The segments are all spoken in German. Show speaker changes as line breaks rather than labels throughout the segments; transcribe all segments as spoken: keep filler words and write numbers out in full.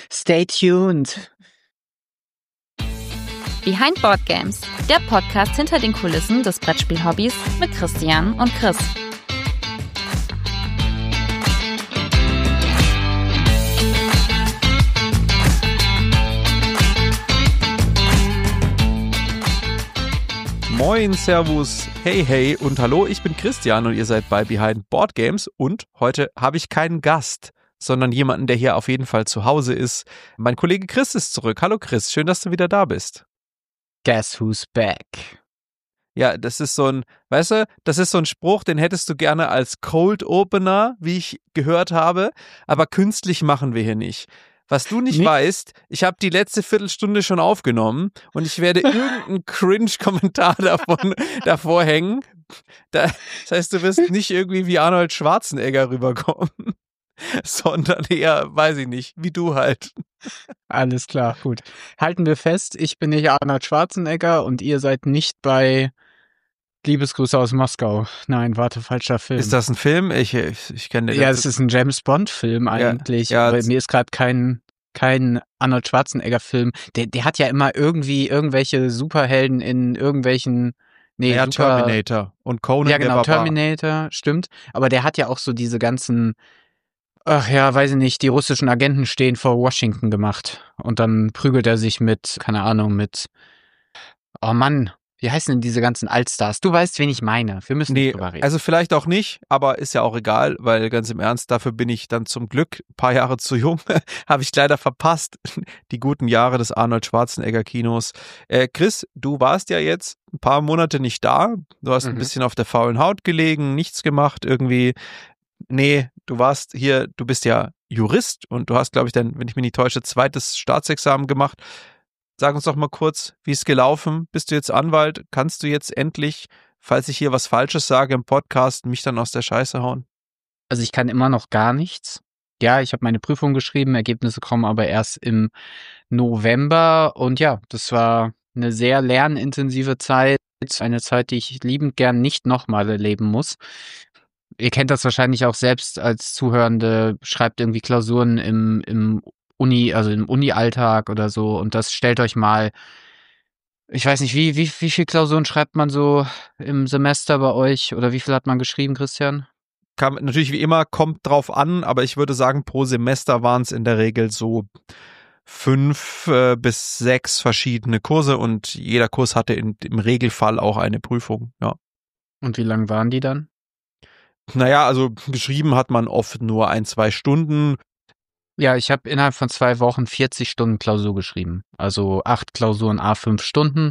Stay tuned.
Behind Board Games, der Podcast hinter den Kulissen des Brettspiel-Hobbys mit Christian und Chris.
Moin, Servus, hey, hey und hallo, ich bin Christian und ihr seid bei Behind Board Games und heute habe ich keinen Gast, sondern jemanden, der hier auf jeden Fall zu Hause ist. Mein Kollege Chris ist zurück. Hallo Chris, schön, dass du wieder da bist.
Guess who's back?
Ja, das ist so ein, weißt du, das ist so ein Spruch, den hättest du gerne als Cold Opener, wie ich gehört habe, aber künstlich machen wir hier nicht. Was du nicht, nicht weißt, ich habe die letzte Viertelstunde schon aufgenommen und ich werde irgendeinen Cringe-Kommentar davon davor hängen. Das heißt, du wirst nicht irgendwie wie Arnold Schwarzenegger rüberkommen, sondern eher, weiß ich nicht, wie du halt.
Alles klar, gut. Halten wir fest, ich bin nicht Arnold Schwarzenegger und ihr seid nicht bei Liebesgrüße aus Moskau. Nein, warte, falscher Film.
Ist das ein Film? Ich, ich, ich kenne den.
Ja, es ist ein James-Bond-Film eigentlich.
Ja, ja,
aber mir ist gerade kein, kein Arnold Schwarzenegger-Film. Der, der hat ja immer irgendwie irgendwelche Superhelden in irgendwelchen... Nee,
ja,
Super,
Terminator und Conan
ja, genau,
der Barbar.
Terminator, stimmt. Aber der hat ja auch so diese ganzen... Ach ja, weiß ich nicht, die russischen Agenten stehen vor Washington gemacht. Und dann prügelt er sich mit, keine Ahnung, mit... Oh Mann, wie heißen denn diese ganzen Allstars? Du weißt, wen ich meine. Wir müssen
nee,
nicht drüber reden.
Also vielleicht auch nicht, aber ist ja auch egal, weil ganz im Ernst, dafür bin ich dann zum Glück ein paar Jahre zu jung. Habe ich leider verpasst, die guten Jahre des Arnold Schwarzenegger Kinos. Äh, Chris, du warst ja jetzt ein paar Monate nicht da. Du hast mhm. ein bisschen auf der faulen Haut gelegen, nichts gemacht irgendwie. Nee, du warst hier, du bist ja Jurist und du hast, glaube ich, dann, wenn ich mich nicht täusche, zweites Staatsexamen gemacht. Sag uns doch mal kurz, wie ist gelaufen? Bist du jetzt Anwalt? Kannst du jetzt endlich, falls ich hier was Falsches sage im Podcast, mich dann aus der Scheiße hauen?
Also ich kann immer noch gar nichts. Ja, ich habe meine Prüfung geschrieben, Ergebnisse kommen aber erst im November. Und ja, das war eine sehr lernintensive Zeit. Eine Zeit, die ich liebend gern nicht nochmal erleben muss. Ihr kennt das wahrscheinlich auch selbst als Zuhörende, schreibt irgendwie Klausuren im, im Uni, also im Uni-Alltag oder so und das stellt euch mal, ich weiß nicht, wie, wie, wie viel Klausuren schreibt man so im Semester bei euch oder wie viel hat man geschrieben, Christian?
Kam, natürlich wie immer, kommt drauf an, aber ich würde sagen, pro Semester waren es in der Regel so fünf äh, bis sechs verschiedene Kurse und jeder Kurs hatte in, im Regelfall auch eine Prüfung, ja.
Und wie lang waren die dann?
Naja, also geschrieben hat man oft nur ein, zwei Stunden.
Ja, ich habe innerhalb von zwei Wochen vierzig Stunden Klausur geschrieben. Also acht Klausuren, à fünf Stunden.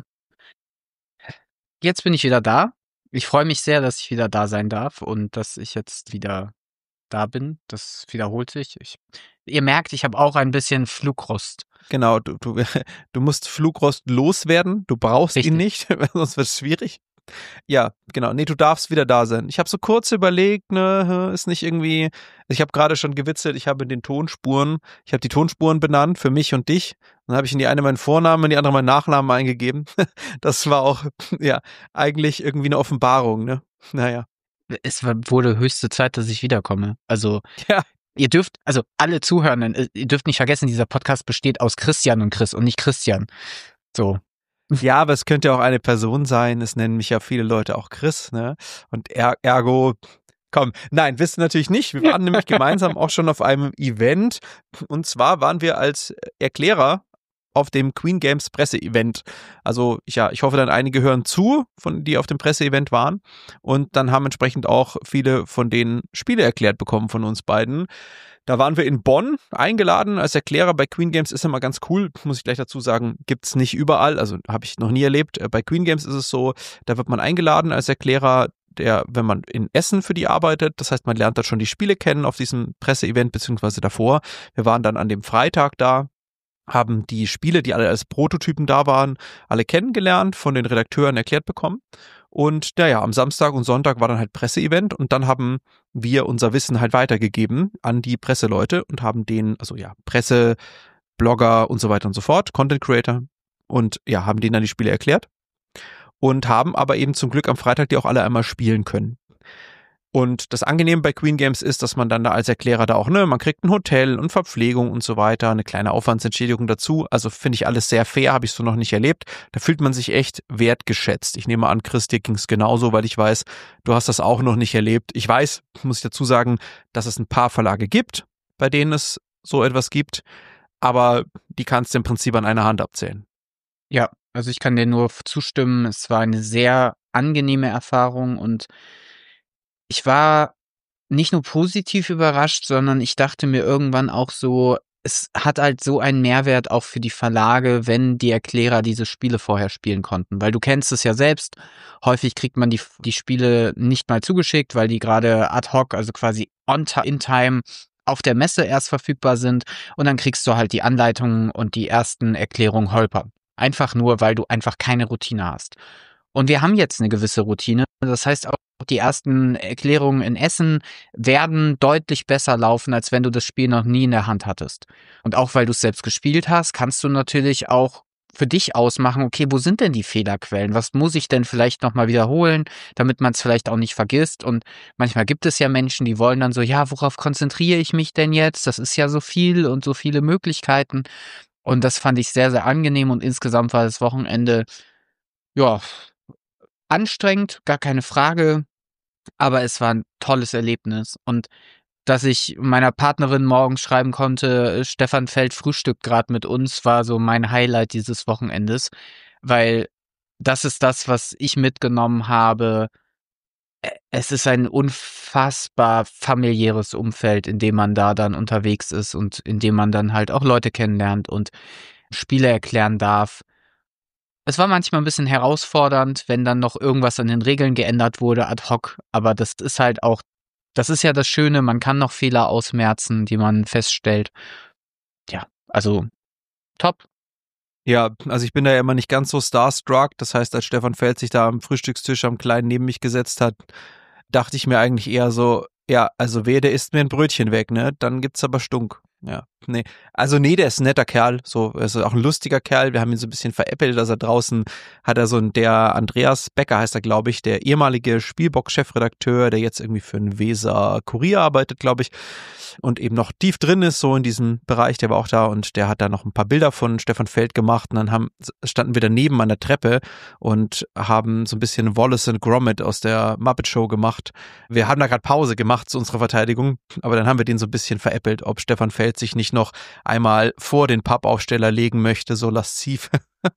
Jetzt bin ich wieder da. Ich freue mich sehr, dass ich wieder da sein darf und dass ich jetzt wieder da bin. Das wiederholt sich. Ich, ihr merkt, ich habe auch ein bisschen Flugrost.
Genau, du, du, du musst Flugrost loswerden. Du brauchst
Richtig.
ihn nicht, sonst wird es schwierig. Ja, genau. Nee, du darfst wieder da sein. Ich habe so kurz überlegt, ne, ist nicht irgendwie, ich habe gerade schon gewitzelt, ich habe in den Tonspuren, ich habe die Tonspuren benannt für mich und dich. Dann habe ich in die eine meinen Vornamen, in die andere meinen Nachnamen eingegeben. Das war auch, ja, eigentlich irgendwie eine Offenbarung, ne? Naja.
Es wurde höchste Zeit, dass ich wiederkomme. Also,
ja.
Ihr dürft, also alle Zuhörenden, ihr dürft nicht vergessen, dieser Podcast besteht aus Christian und Chris und nicht Christian. So.
Ja, aber es könnte auch eine Person sein. Es nennen mich ja viele Leute auch Chris, ne? Und er, ergo, komm, nein, wisst ihr natürlich nicht. Wir waren nämlich gemeinsam auch schon auf einem Event. Und zwar waren wir als Erklärer auf dem Queen Games Presse-Event. Also, ja, ich hoffe dann einige hören zu, von die auf dem Presse-Event waren. Und dann haben entsprechend auch viele von denen Spiele erklärt bekommen von uns beiden. Da waren wir in Bonn eingeladen als Erklärer. Bei Queen Games ist immer ganz cool, muss ich gleich dazu sagen, gibt's nicht überall, also habe ich noch nie erlebt. Bei Queen Games ist es so, da wird man eingeladen als Erklärer, der, wenn man in Essen für die arbeitet, das heißt, man lernt dort schon die Spiele kennen auf diesem Presseevent beziehungsweise davor. Wir waren dann an dem Freitag da, haben die Spiele, die alle als Prototypen da waren, alle kennengelernt, von den Redakteuren erklärt bekommen. Und naja, am Samstag und Sonntag war dann halt Presseevent und dann haben wir unser Wissen halt weitergegeben an die Presseleute und haben denen, also ja, Presse, Blogger und so weiter und so fort, Content Creator und ja, haben denen dann die Spiele erklärt und haben aber eben zum Glück am Freitag die auch alle einmal spielen können. Und das Angenehme bei Queen Games ist, dass man dann da als Erklärer da auch, ne, man kriegt ein Hotel und Verpflegung und so weiter, eine kleine Aufwandsentschädigung dazu. Also finde ich alles sehr fair, habe ich so noch nicht erlebt. Da fühlt man sich echt wertgeschätzt. Ich nehme an, Chris, dir ging es genauso, weil ich weiß, du hast das auch noch nicht erlebt. Ich weiß, muss ich dazu sagen, dass es ein paar Verlage gibt, bei denen es so etwas gibt, aber die kannst du im Prinzip an einer Hand abzählen.
Ja, also ich kann dir nur zustimmen. Es war eine sehr angenehme Erfahrung und ich war nicht nur positiv überrascht, sondern ich dachte mir irgendwann auch so, es hat halt so einen Mehrwert auch für die Verlage, wenn die Erklärer diese Spiele vorher spielen konnten. Weil du kennst es ja selbst, häufig kriegt man die, die Spiele nicht mal zugeschickt, weil die gerade ad hoc, also quasi on in time auf der Messe erst verfügbar sind und dann kriegst du halt die Anleitungen und die ersten Erklärungen holpern. Einfach nur, weil du einfach keine Routine hast. Und wir haben jetzt eine gewisse Routine. Das heißt, auch die ersten Erklärungen in Essen werden deutlich besser laufen, als wenn du das Spiel noch nie in der Hand hattest. Und auch weil du es selbst gespielt hast, kannst du natürlich auch für dich ausmachen, okay, wo sind denn die Fehlerquellen? Was muss ich denn vielleicht nochmal wiederholen, damit man es vielleicht auch nicht vergisst? Und manchmal gibt es ja Menschen, die wollen dann so, ja, worauf konzentriere ich mich denn jetzt? Das ist ja so viel und so viele Möglichkeiten. Und das fand ich sehr, sehr angenehm und insgesamt war das Wochenende, ja, anstrengend, gar keine Frage, aber es war ein tolles Erlebnis. Und dass ich meiner Partnerin morgens schreiben konnte, Stefan Feld frühstückt gerade mit uns, war so mein Highlight dieses Wochenendes, weil das ist das, was ich mitgenommen habe. Es ist ein unfassbar familiäres Umfeld, in dem man da dann unterwegs ist und in dem man dann halt auch Leute kennenlernt und Spiele erklären darf. Es war manchmal ein bisschen herausfordernd, wenn dann noch irgendwas an den Regeln geändert wurde ad hoc, aber das ist halt auch, das ist ja das Schöne, man kann noch Fehler ausmerzen, die man feststellt. Ja, also top.
Ja, also ich bin da ja immer nicht ganz so starstruck. Das heißt, als Stefan Feld sich da am Frühstückstisch am Kleinen neben mich gesetzt hat, dachte ich mir eigentlich eher so, ja, also wehe, der isst mir ein Brötchen weg, ne? Dann gibt's aber Stunk. Ja, nee. Also nee, der ist ein netter Kerl, so, er ist auch ein lustiger Kerl. Wir haben ihn so ein bisschen veräppelt, dass er draußen hat er so ein, der Andreas Becker heißt er, glaube ich, der ehemalige Spielbox-Chefredakteur, der jetzt irgendwie für einen Weser Kurier arbeitet, glaube ich, und eben noch tief drin ist, so in diesem Bereich, der war auch da und der hat da noch ein paar Bilder von Stefan Feld gemacht und dann haben, standen wir daneben an der Treppe und haben so ein bisschen Wallace and Gromit aus der Muppet Show gemacht. Wir haben da gerade Pause gemacht zu unserer Verteidigung, aber dann haben wir den so ein bisschen veräppelt, ob Stefan Feld sich nicht noch einmal vor den Pappaufsteller legen möchte, so lasziv.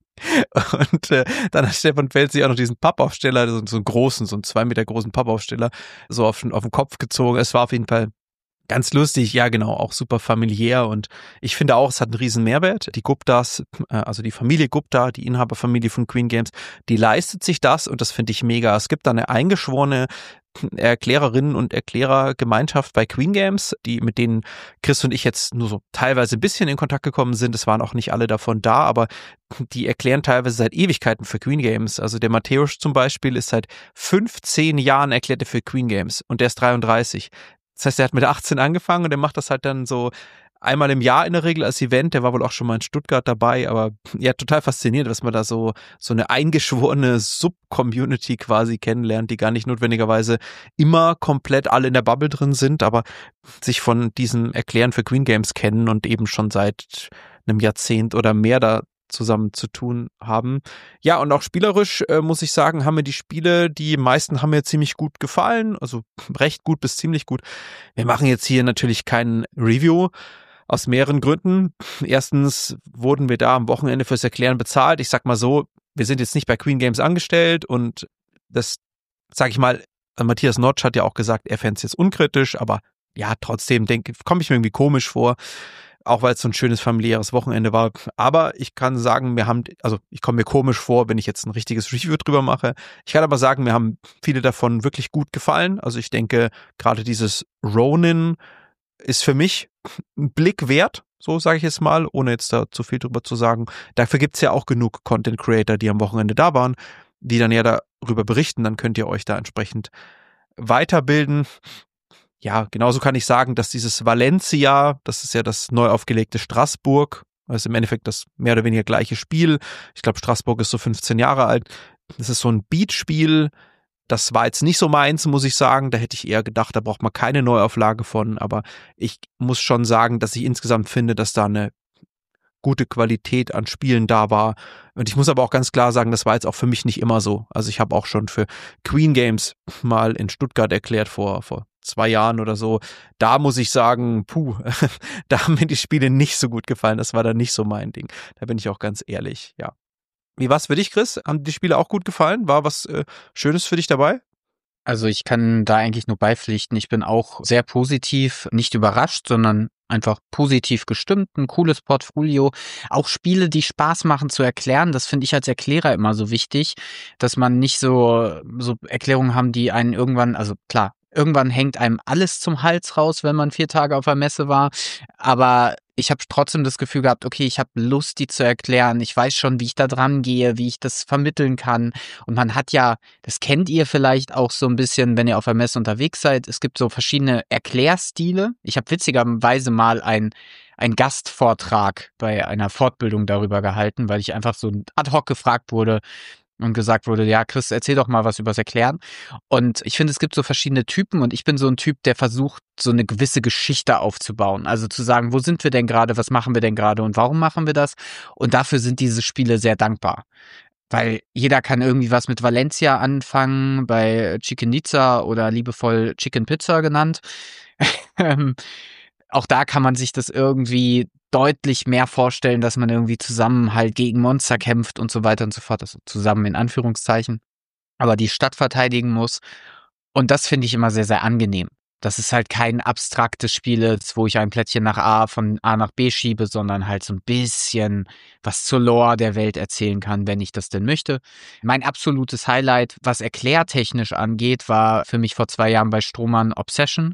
Und äh, dann hat Stefan Feld sich auch noch diesen Pappaufsteller, so, so einen großen, so einen zwei Meter großen Pappaufsteller, so auf, auf den Kopf gezogen. Es war auf jeden Fall ganz lustig, ja genau, auch super familiär und ich finde auch, es hat einen riesen Mehrwert. Die Guptas, also die Familie Gupta, die Inhaberfamilie von Queen Games, die leistet sich das und das finde ich mega. Es gibt da eine eingeschworene Erklärerinnen und Erklärergemeinschaft bei Queen Games, die mit denen Chris und ich jetzt nur so teilweise ein bisschen in Kontakt gekommen sind. Es waren auch nicht alle davon da, aber die erklären teilweise seit Ewigkeiten für Queen Games. Also der Matthäus zum Beispiel ist seit fünfzehn Jahren erklärt er für Queen Games und der ist dreiunddreißig. Das heißt, er hat mit achtzehn angefangen und er macht das halt dann so einmal im Jahr in der Regel als Event. Der war wohl auch schon mal in Stuttgart dabei, aber ja, total faszinierend, dass man da so so eine eingeschworene Sub-Community quasi kennenlernt, die gar nicht notwendigerweise immer komplett alle in der Bubble drin sind, aber sich von diesem Erklären für Queen Games kennen und eben schon seit einem Jahrzehnt oder mehr da zusammen zu tun haben. Ja, und auch spielerisch äh, muss ich sagen, haben mir die Spiele, die meisten haben mir ziemlich gut gefallen, also recht gut bis ziemlich gut. Wir machen jetzt hier natürlich kein Review aus mehreren Gründen. Erstens wurden wir da am Wochenende fürs Erklären bezahlt. Ich sag mal so, wir sind jetzt nicht bei Queen Games angestellt und das, sag ich mal, Matthias Notch hat ja auch gesagt, er fände es jetzt unkritisch, aber ja, trotzdem denke, komme ich mir irgendwie komisch vor. Auch weil es so ein schönes familiäres Wochenende war. Aber ich kann sagen, wir haben, also ich komme mir komisch vor, wenn ich jetzt ein richtiges Review drüber mache. Ich kann aber sagen, mir haben viele davon wirklich gut gefallen. Also ich denke, gerade dieses Ronin ist für mich ein Blick wert, so sage ich es mal, ohne jetzt da zu viel drüber zu sagen. Dafür gibt es ja auch genug Content Creator, die am Wochenende da waren, die dann ja darüber berichten. Dann könnt ihr euch da entsprechend weiterbilden. Ja, genauso kann ich sagen, dass dieses Valencia, das ist ja das neu aufgelegte Straßburg, das ist im Endeffekt das mehr oder weniger gleiche Spiel. Ich glaube, Straßburg ist so fünfzehn Jahre alt. Das ist so ein Beatspiel Das war jetzt nicht so meins, muss ich sagen. Da hätte ich eher gedacht, da braucht man keine Neuauflage von. Aber ich muss schon sagen, dass ich insgesamt finde, dass da eine gute Qualität an Spielen da war. Und ich muss aber auch ganz klar sagen, das war jetzt auch für mich nicht immer so. Also ich habe auch schon für Queen Games mal in Stuttgart erklärt vor, vor zwei Jahren oder so. Da muss ich sagen, puh, da haben mir die Spiele nicht so gut gefallen. Das war dann nicht so mein Ding. Da bin ich auch ganz ehrlich, ja. Wie war's für dich, Chris? Haben die Spiele auch gut gefallen? War was äh, Schönes für dich dabei?
Also ich kann da eigentlich nur beipflichten. Ich bin auch sehr positiv, nicht überrascht, sondern einfach positiv gestimmt. Ein cooles Portfolio. Auch Spiele, die Spaß machen zu erklären. Das finde ich als Erklärer immer so wichtig, dass man nicht so, so Erklärungen haben, die einen irgendwann, also klar, irgendwann hängt einem alles zum Hals raus, wenn man vier Tage auf der Messe war. Aber ich habe trotzdem das Gefühl gehabt, okay, ich habe Lust, die zu erklären. Ich weiß schon, wie ich da dran gehe, wie ich das vermitteln kann. Und man hat ja, das kennt ihr vielleicht auch so ein bisschen, wenn ihr auf der Messe unterwegs seid. Es gibt so verschiedene Erklärstile. Ich habe witzigerweise mal ein einen Gastvortrag bei einer Fortbildung darüber gehalten, weil ich einfach so ad hoc gefragt wurde und gesagt wurde, ja, Chris, erzähl doch mal was übers Erklären. Und ich finde, es gibt so verschiedene Typen und ich bin so ein Typ, der versucht, so eine gewisse Geschichte aufzubauen. Also zu sagen, wo sind wir denn gerade, was machen wir denn gerade und warum machen wir das? Und dafür sind diese Spiele sehr dankbar. Weil jeder kann irgendwie was mit Valencia anfangen, bei Chicken-Nizza oder liebevoll Chicken Pizza genannt. Auch da kann man sich das irgendwie deutlich mehr vorstellen, dass man irgendwie zusammen halt gegen Monster kämpft und so weiter und so fort. Also zusammen in Anführungszeichen. Aber die Stadt verteidigen muss. Und das finde ich immer sehr, sehr angenehm. Dass es halt kein abstraktes Spiel ist, wo ich ein Plättchen nach A von A nach B schiebe, sondern halt so ein bisschen was zur Lore der Welt erzählen kann, wenn ich das denn möchte. Mein absolutes Highlight, was erklärtechnisch angeht, war für mich vor zwei Jahren bei Strohmann Obsession.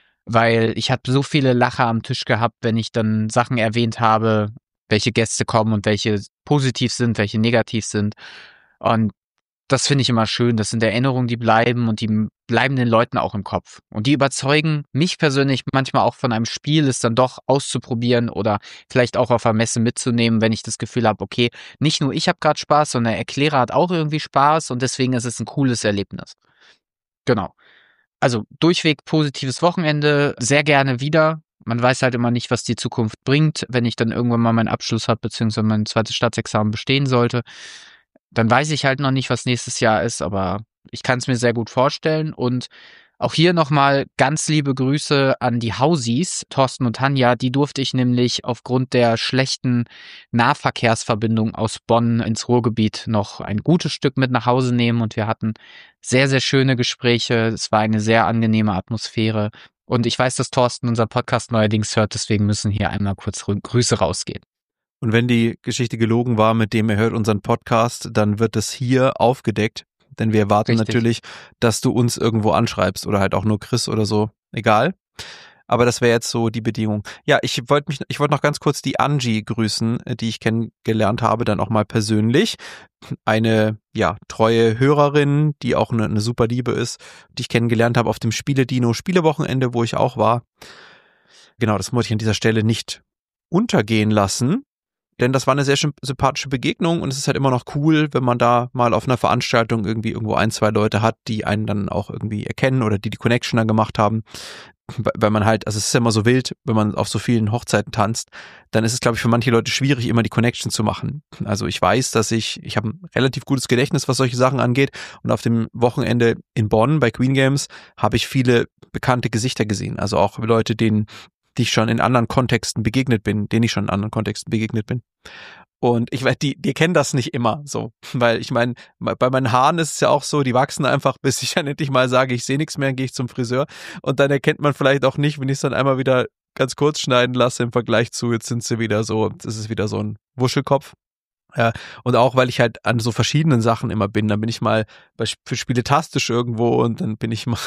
Weil ich habe so viele Lacher am Tisch gehabt, wenn ich dann Sachen erwähnt habe, welche Gäste kommen und welche positiv sind, welche negativ sind. Und das finde ich immer schön. Das sind Erinnerungen, die bleiben und die bleiben den Leuten auch im Kopf. Und die überzeugen mich persönlich manchmal auch von einem Spiel, es dann doch auszuprobieren oder vielleicht auch auf einer Messe mitzunehmen, wenn ich das Gefühl habe, okay, nicht nur ich habe gerade Spaß, sondern der Erklärer hat auch irgendwie Spaß und deswegen ist es ein cooles Erlebnis. Genau. Also durchweg positives Wochenende, sehr gerne wieder. Man weiß halt immer nicht, was die Zukunft bringt. Wenn ich dann irgendwann mal meinen Abschluss habe, beziehungsweise mein zweites Staatsexamen bestehen sollte, dann weiß ich halt noch nicht, was nächstes Jahr ist, aber ich kann es mir sehr gut vorstellen. Und auch hier nochmal ganz liebe Grüße an die Hausis, Thorsten und Tanja. Die durfte ich nämlich aufgrund der schlechten Nahverkehrsverbindung aus Bonn ins Ruhrgebiet noch ein gutes Stück mit nach Hause nehmen. Und wir hatten sehr, sehr schöne Gespräche. Es war eine sehr angenehme Atmosphäre. Und ich weiß, dass Thorsten unseren Podcast neuerdings hört, deswegen müssen hier einmal kurz Grüße rausgehen.
Und wenn die Geschichte gelogen war, mit dem er hört unseren Podcast, dann wird es hier aufgedeckt. Denn wir erwarten Richtig. natürlich, dass du uns irgendwo anschreibst oder halt auch nur Chris oder so. Egal. Aber das wäre jetzt so die Bedingung. Ja, ich wollte mich, ich wollte noch ganz kurz die Angie grüßen, die ich kennengelernt habe, dann auch mal persönlich. Eine, ja, treue Hörerin, die auch eine, eine super Liebe ist, die ich kennengelernt habe auf dem Spiele-Dino Spielewochenende, wo ich auch war. Genau, das wollte ich an dieser Stelle nicht untergehen lassen. Denn das war eine sehr sympathische Begegnung und es ist halt immer noch cool, wenn man da mal auf einer Veranstaltung irgendwie irgendwo ein, zwei Leute hat, die einen dann auch irgendwie erkennen oder die die Connection dann gemacht haben. Weil man halt, also es ist ja immer so wild, wenn man auf so vielen Hochzeiten tanzt, dann ist es, glaube ich, für manche Leute schwierig, immer die Connection zu machen. Also ich weiß, dass ich, ich habe ein relativ gutes Gedächtnis, was solche Sachen angeht und auf dem Wochenende in Bonn bei Queen Games habe ich viele bekannte Gesichter gesehen. Also auch Leute, denen die ich schon in anderen Kontexten begegnet bin, denen ich schon in anderen Kontexten begegnet bin. Und ich weiß, die, die kennen das nicht immer so, weil ich meine, bei meinen Haaren ist es ja auch so, die wachsen einfach, bis ich dann endlich mal sage, ich sehe nichts mehr, dann gehe ich zum Friseur und dann erkennt man vielleicht auch nicht, wenn ich es dann einmal wieder ganz kurz schneiden lasse im Vergleich zu, jetzt sind sie wieder so, jetzt ist es wieder so ein Wuschelkopf. Ja, und auch, weil ich halt an so verschiedenen Sachen immer bin, dann bin ich mal bei, für Spieletastisch irgendwo und dann bin ich mal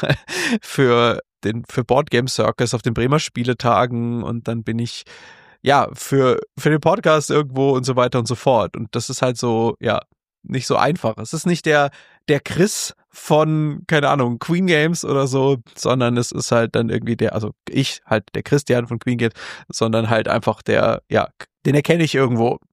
für den für Board Game Circus auf den Bremer Spieletagen und dann bin ich ja für für den Podcast irgendwo und so weiter und so fort und das ist halt so, ja, nicht so einfach. Es ist nicht der der Chris von, keine Ahnung, Queen Games oder so, sondern es ist halt dann irgendwie der, also ich halt der Christian von Queen Games, sondern halt einfach der, ja, den erkenne ich irgendwo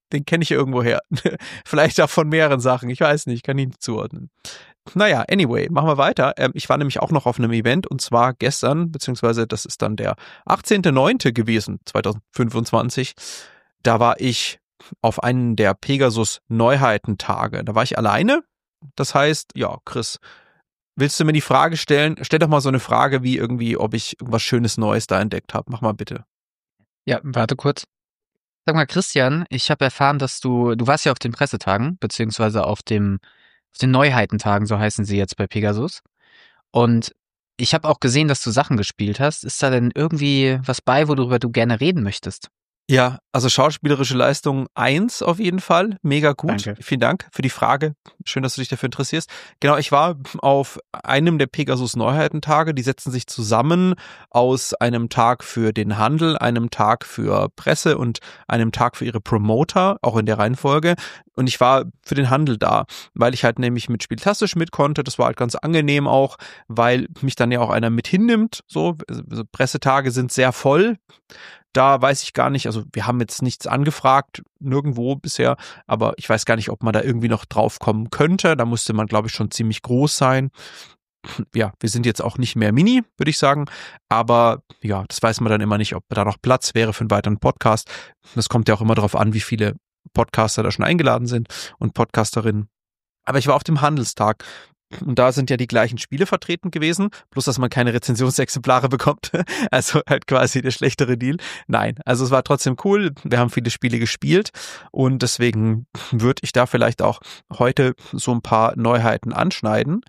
den kenne ich irgendwo her. Vielleicht auch von mehreren Sachen, ich weiß nicht, kann ihn nicht zuordnen. Naja, anyway, machen wir weiter. Ähm, ich war nämlich auch noch auf einem Event und zwar gestern, beziehungsweise das ist dann der achtzehnter neunte gewesen, zweitausendfünfundzwanzig. Da war ich auf einen der Pegasus-Neuheiten-Tage. Da war ich alleine. Das heißt, ja, Chris, willst du mir die Frage stellen? Stell doch mal so eine Frage wie irgendwie, ob ich irgendwas Schönes Neues da entdeckt habe. Mach mal bitte.
Ja, warte kurz. Sag mal, Christian, ich habe erfahren, dass du, du warst ja auf den Pressetagen, beziehungsweise auf dem, auf den Neuheitentagen, so heißen sie jetzt bei Pegasus. Und ich habe auch gesehen, dass du Sachen gespielt hast. Ist da denn irgendwie was bei, worüber du gerne reden möchtest?
Ja, also schauspielerische Leistung eins auf jeden Fall. Mega gut.
Danke.
Vielen Dank für die Frage. Schön, dass du dich dafür interessierst. Genau, ich war auf einem der Pegasus Neuheitentage. Die setzen sich zusammen aus einem Tag für den Handel, einem Tag für Presse und einem Tag für ihre Promoter, auch in der Reihenfolge. Und ich war für den Handel da, weil ich halt nämlich mit Spieltastisch mit konnte. Das war halt ganz angenehm auch, weil mich dann ja auch einer mit hinnimmt. So, also Pressetage sind sehr voll. Da weiß ich gar nicht, also wir haben jetzt nichts angefragt, nirgendwo bisher, aber ich weiß gar nicht, ob man da irgendwie noch drauf kommen könnte. Da musste man, glaube ich, schon ziemlich groß sein. Ja, wir sind jetzt auch nicht mehr Mini, würde ich sagen, aber ja, das weiß man dann immer nicht, ob da noch Platz wäre für einen weiteren Podcast. Das kommt ja auch immer darauf an, wie viele Podcaster da schon eingeladen sind und Podcasterinnen. Aber ich war auf dem Handelstag. Und da sind ja die gleichen Spiele vertreten gewesen, bloß dass man keine Rezensionsexemplare bekommt. Also halt quasi der schlechtere Deal. Nein, also es war trotzdem cool. Wir haben viele Spiele gespielt und deswegen würde ich da vielleicht auch heute so ein paar Neuheiten anschneiden.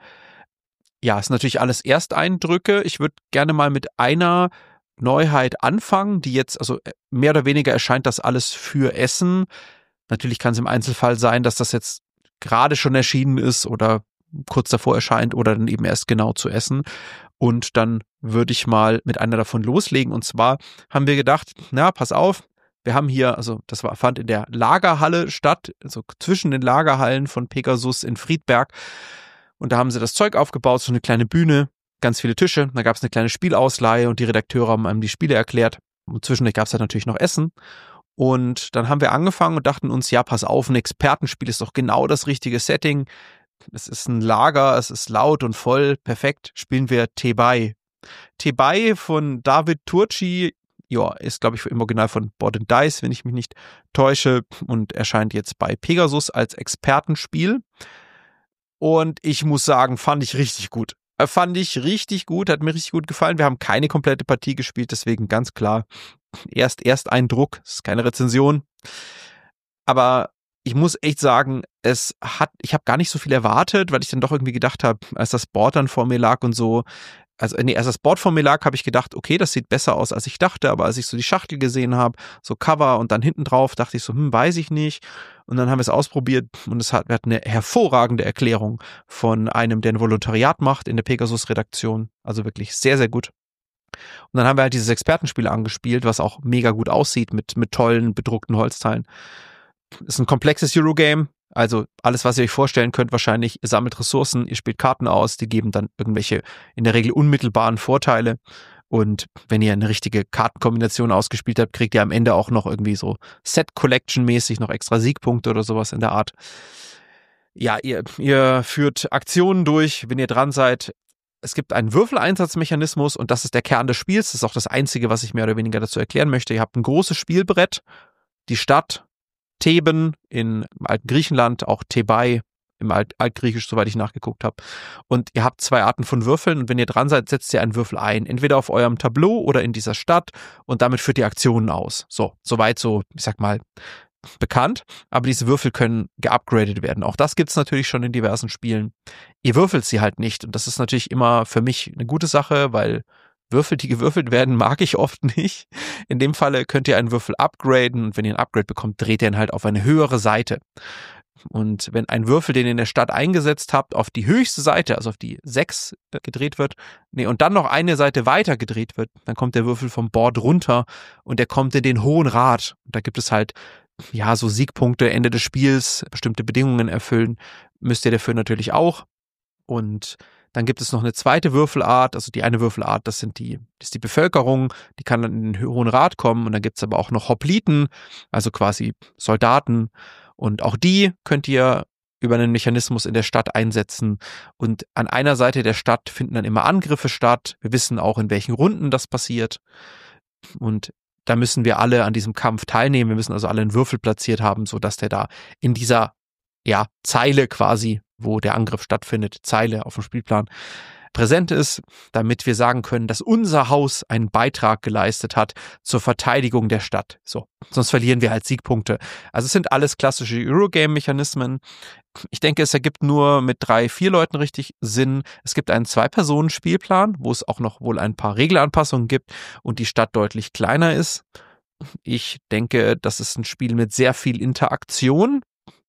Ja, ist natürlich alles Ersteindrücke. Ich würde gerne mal mit einer Neuheit anfangen, die jetzt, also mehr oder weniger erscheint das alles für Essen. Natürlich kann es im Einzelfall sein, dass das jetzt gerade schon erschienen ist oder kurz davor erscheint oder dann eben erst genau zu essen. Und dann würde ich mal mit einer davon loslegen. Und zwar haben wir gedacht, na, pass auf, wir haben hier, also das war, fand in der Lagerhalle statt, also zwischen den Lagerhallen von Pegasus in Friedberg. Und da haben sie das Zeug aufgebaut, so eine kleine Bühne, ganz viele Tische. Da gab es eine kleine Spielausleihe und die Redakteure haben einem die Spiele erklärt. Und zwischendurch gab es halt natürlich noch Essen. Und dann haben wir angefangen und dachten uns, ja, pass auf, ein Expertenspiel ist doch genau das richtige Setting. Es ist ein Lager, es ist laut und voll, perfekt, spielen wir Tebai. Tebai von David Turci, ja, ist glaube ich im Original von Board and Dice, wenn ich mich nicht täusche, und erscheint jetzt bei Pegasus als Expertenspiel. Und ich muss sagen, fand ich richtig gut. Fand ich richtig gut, hat mir richtig gut gefallen. Wir haben keine komplette Partie gespielt, deswegen ganz klar, erst Ersteindruck, es ist keine Rezension. Aber ich muss echt sagen, es hat, ich habe gar nicht so viel erwartet, weil ich dann doch irgendwie gedacht habe, als das Board dann vor mir lag und so, also nee, als das Board vor mir lag, habe ich gedacht, okay, das sieht besser aus, als ich dachte, aber als ich so die Schachtel gesehen habe, so Cover und dann hinten drauf, dachte ich so, hm, weiß ich nicht. Und dann haben wir es ausprobiert und es hat, wir hatten eine hervorragende Erklärung von einem, der ein Volontariat macht in der Pegasus-Redaktion, also wirklich sehr, sehr gut. Und dann haben wir halt dieses Expertenspiel angespielt, was auch mega gut aussieht mit, mit tollen bedruckten Holzteilen. Ist ein komplexes Eurogame, also alles, was ihr euch vorstellen könnt wahrscheinlich. Ihr sammelt Ressourcen, ihr spielt Karten aus, die geben dann irgendwelche in der Regel unmittelbaren Vorteile. Und wenn ihr eine richtige Kartenkombination ausgespielt habt, kriegt ihr am Ende auch noch irgendwie so Set-Collection-mäßig noch extra Siegpunkte oder sowas in der Art. Ja, ihr, ihr führt Aktionen durch, wenn ihr dran seid. Es gibt einen Würfeleinsatzmechanismus und das ist der Kern des Spiels. Das ist auch das Einzige, was ich mehr oder weniger dazu erklären möchte. Ihr habt ein großes Spielbrett, die Stadt Theben in alten Griechenland, auch Thebai im Alt Altgriechisch, soweit ich nachgeguckt habe. Und ihr habt zwei Arten von Würfeln und wenn ihr dran seid, setzt ihr einen Würfel ein. Entweder auf eurem Tableau oder in dieser Stadt und damit führt ihr Aktionen aus. So, soweit so, ich sag mal, bekannt. Aber diese Würfel können geupgradet werden. Auch das gibt's natürlich schon in diversen Spielen. Ihr würfelt sie halt nicht und das ist natürlich immer für mich eine gute Sache, weil Würfel, die gewürfelt werden, mag ich oft nicht. In dem Falle könnt ihr einen Würfel upgraden und wenn ihr einen Upgrade bekommt, dreht ihr ihn halt auf eine höhere Seite. Und wenn ein Würfel, den ihr in der Stadt eingesetzt habt, auf die höchste Seite, also auf die sechs gedreht wird, nee, und dann noch eine Seite weiter gedreht wird, dann kommt der Würfel vom Board runter und der kommt in den Hohen Rat. Und da gibt es halt, ja, so Siegpunkte, Ende des Spiels, bestimmte Bedingungen erfüllen, müsst ihr dafür natürlich auch. Und Dann gibt es noch eine zweite Würfelart, also die eine Würfelart, das sind die, das ist die Bevölkerung, die kann dann in den Hohen Rat kommen und dann gibt es aber auch noch Hopliten, also quasi Soldaten und auch die könnt ihr über einen Mechanismus in der Stadt einsetzen und an einer Seite der Stadt finden dann immer Angriffe statt. Wir wissen auch, in welchen Runden das passiert und da müssen wir alle an diesem Kampf teilnehmen. Wir müssen also alle einen Würfel platziert haben, sodass der da in dieser ja, Zeile quasi, wo der Angriff stattfindet, Zeile auf dem Spielplan, präsent ist, damit wir sagen können, dass unser Haus einen Beitrag geleistet hat zur Verteidigung der Stadt. So, sonst verlieren wir halt Siegpunkte. Also es sind alles klassische Eurogame-Mechanismen. Ich denke, es ergibt nur mit drei, vier Leuten richtig Sinn. Es gibt einen Zwei-Personen-Spielplan, wo es auch noch wohl ein paar Regelanpassungen gibt und die Stadt deutlich kleiner ist. Ich denke, das ist ein Spiel mit sehr viel Interaktion.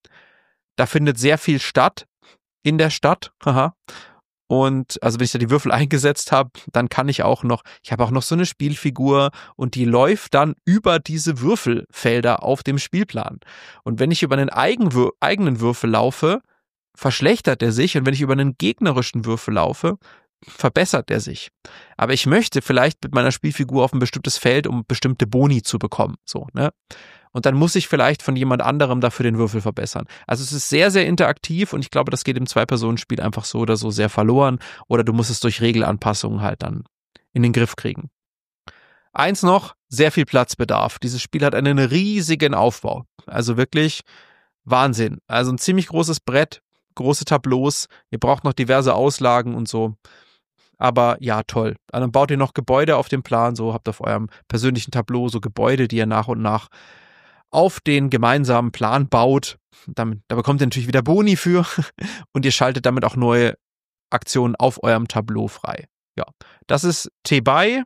Da findet sehr viel statt in der Stadt. Haha. Und also wenn ich da die Würfel eingesetzt habe, dann kann ich auch noch, ich habe auch noch so eine Spielfigur und die läuft dann über diese Würfelfelder auf dem Spielplan. Und wenn ich über einen Eigenwür- eigenen Würfel laufe, verschlechtert er sich und wenn ich über einen gegnerischen Würfel laufe, verbessert er sich. Aber ich möchte vielleicht mit meiner Spielfigur auf ein bestimmtes Feld, um bestimmte Boni zu bekommen. So, ne? Und dann muss ich vielleicht von jemand anderem dafür den Würfel verbessern. Also es ist sehr, sehr interaktiv und ich glaube, das geht im Zwei-Personen-Spiel einfach so oder so sehr verloren oder du musst es durch Regelanpassungen halt dann in den Griff kriegen. Eins noch, sehr viel Platzbedarf. Dieses Spiel hat einen riesigen Aufbau. Also wirklich Wahnsinn. Also ein ziemlich großes Brett, große Tableaus, ihr braucht noch diverse Auslagen und so. Aber ja, toll. Dann baut ihr noch Gebäude auf dem Plan, so habt auf eurem persönlichen Tableau so Gebäude, die ihr nach und nach auf den gemeinsamen Plan baut. Damit, da bekommt ihr natürlich wieder Boni für und ihr schaltet damit auch neue Aktionen auf eurem Tableau frei. Ja, das ist T-Buy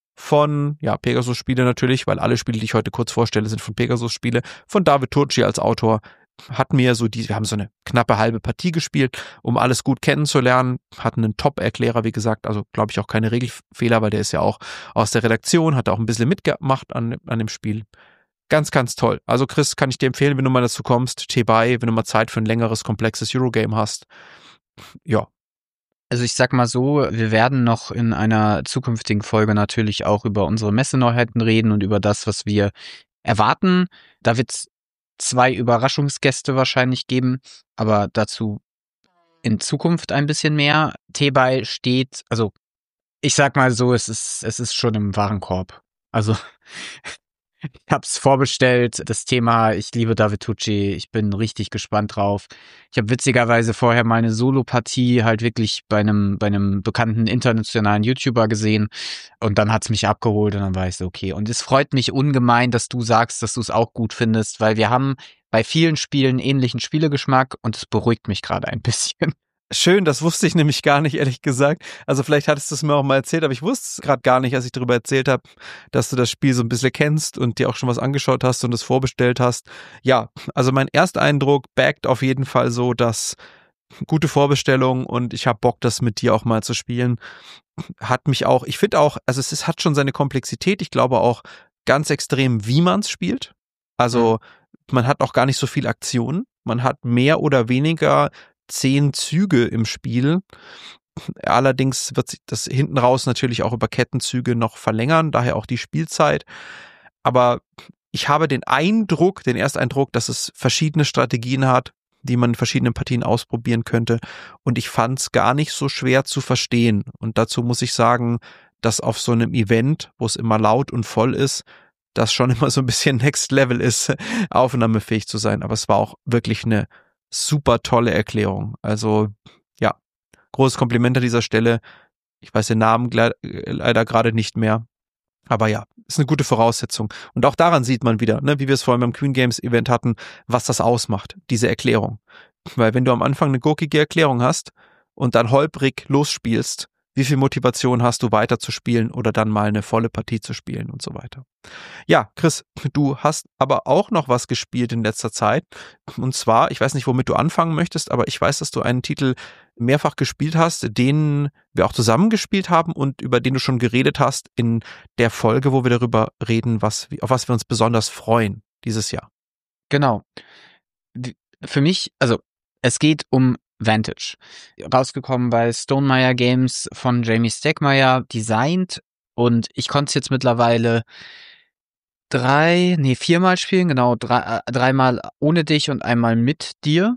von ja, Pegasus-Spiele natürlich, weil alle Spiele, die ich heute kurz vorstelle, sind von Pegasus-Spiele, von David Turczi als Autor. Hat mir so die, wir haben so eine knappe halbe Partie gespielt, um alles gut kennenzulernen, hatten einen Top-Erklärer, wie gesagt, also glaube ich auch keine Regelfehler, weil der ist ja auch aus der Redaktion, hat auch ein bisschen mitgemacht an, an dem Spiel. Ganz, ganz toll. Also Chris, kann ich dir empfehlen, wenn du mal dazu kommst, T-Buy, wenn du mal Zeit für ein längeres, komplexes Eurogame hast. Ja.
Also ich sag mal so, wir werden noch in einer zukünftigen Folge natürlich auch über unsere Messeneuheiten reden und über das, was wir erwarten. Da wird es zwei Überraschungsgäste wahrscheinlich geben, aber dazu in Zukunft ein bisschen mehr. T-Buy steht, also ich sag mal so, es ist, es ist schon im Warenkorb. Also ich hab's vorbestellt, das Thema, ich liebe David Turczi, ich bin richtig gespannt drauf. Ich habe witzigerweise vorher mal eine Solo-Partie halt wirklich bei einem bei einem bekannten internationalen YouTuber gesehen und dann hat's mich abgeholt und dann war ich so, okay. Und es freut mich ungemein, dass du sagst, dass du es auch gut findest, weil wir haben bei vielen Spielen ähnlichen Spielegeschmack und es beruhigt mich gerade ein bisschen.
Schön, das wusste ich nämlich gar nicht, ehrlich gesagt. Also vielleicht hattest du es mir auch mal erzählt, aber ich wusste es gerade gar nicht, als ich darüber erzählt habe, dass du das Spiel so ein bisschen kennst und dir auch schon was angeschaut hast und es vorbestellt hast. Ja, also mein Ersteindruck backt auf jeden Fall so, dass gute Vorbestellung und ich habe Bock, das mit dir auch mal zu spielen. Hat mich auch, ich finde auch, also es ist, hat schon seine Komplexität, ich glaube auch ganz extrem, wie man es spielt. Also man hat auch gar nicht so viel Aktion, man hat mehr oder weniger zehn Züge im Spiel. Allerdings wird sich das hinten raus natürlich auch über Kettenzüge noch verlängern, daher auch die Spielzeit. Aber ich habe den Eindruck, den Ersteindruck, dass es verschiedene Strategien hat, die man in verschiedenen Partien ausprobieren könnte. Und ich fand es gar nicht so schwer zu verstehen. Und dazu muss ich sagen, dass auf so einem Event, wo es immer laut und voll ist, das schon immer so ein bisschen Next Level ist, aufnahmefähig zu sein. Aber es war auch wirklich eine super tolle Erklärung. Also ja, großes Kompliment an dieser Stelle. Ich weiß den Namen leider gerade nicht mehr. Aber ja, ist eine gute Voraussetzung. Und auch daran sieht man wieder, ne, wie wir es vorhin beim Queen Games Event hatten, was das ausmacht, diese Erklärung. Weil wenn du am Anfang eine gurkige Erklärung hast und dann holprig losspielst, wie viel Motivation hast du weiter zu spielen oder dann mal eine volle Partie zu spielen und so weiter. Ja, Chris, du hast aber auch noch was gespielt in letzter Zeit. Und zwar, ich weiß nicht, womit du anfangen möchtest, aber ich weiß, dass du einen Titel mehrfach gespielt hast, den wir auch zusammen gespielt haben und über den du schon geredet hast in der Folge, wo wir darüber reden, was, auf was wir uns besonders freuen dieses Jahr.
Genau. Für mich, also es geht um Vantage. Rausgekommen bei Stonemaier Games von Jamie Stegmaier, designt, und ich konnte es jetzt mittlerweile drei, nee, viermal spielen, genau, drei, äh, dreimal ohne dich und einmal mit dir.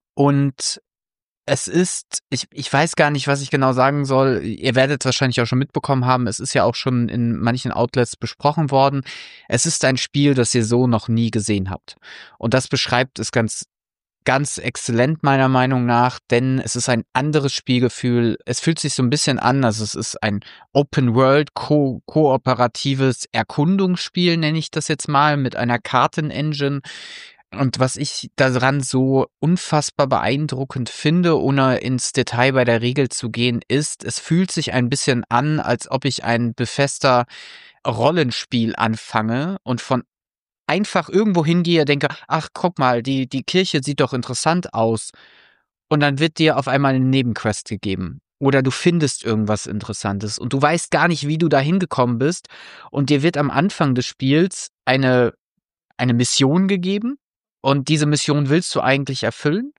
Und es ist, ich, ich weiß gar nicht, was ich genau sagen soll. Ihr werdet es wahrscheinlich auch schon mitbekommen haben. Es ist ja auch schon in manchen Outlets besprochen worden. Es ist ein Spiel, das ihr so noch nie gesehen habt. Und das beschreibt es ganz, ganz exzellent meiner Meinung nach, denn es ist ein anderes Spielgefühl. Es fühlt sich so ein bisschen an, also es ist ein Open-World, ko- kooperatives Erkundungsspiel, nenne ich das jetzt mal, mit einer Kartenengine. Und was ich daran so unfassbar beeindruckend finde, ohne ins Detail bei der Regel zu gehen, ist, es fühlt sich ein bisschen an, als ob ich ein Bethesda Rollenspiel anfange und von einfach irgendwo hingehe, denke, ach, guck mal, die, die Kirche sieht doch interessant aus. Und dann wird dir auf einmal eine Nebenquest gegeben. Oder du findest irgendwas Interessantes und du weißt gar nicht, wie du da hingekommen bist. Und dir wird am Anfang des Spiels eine, eine Mission gegeben. Und diese Mission willst du eigentlich erfüllen.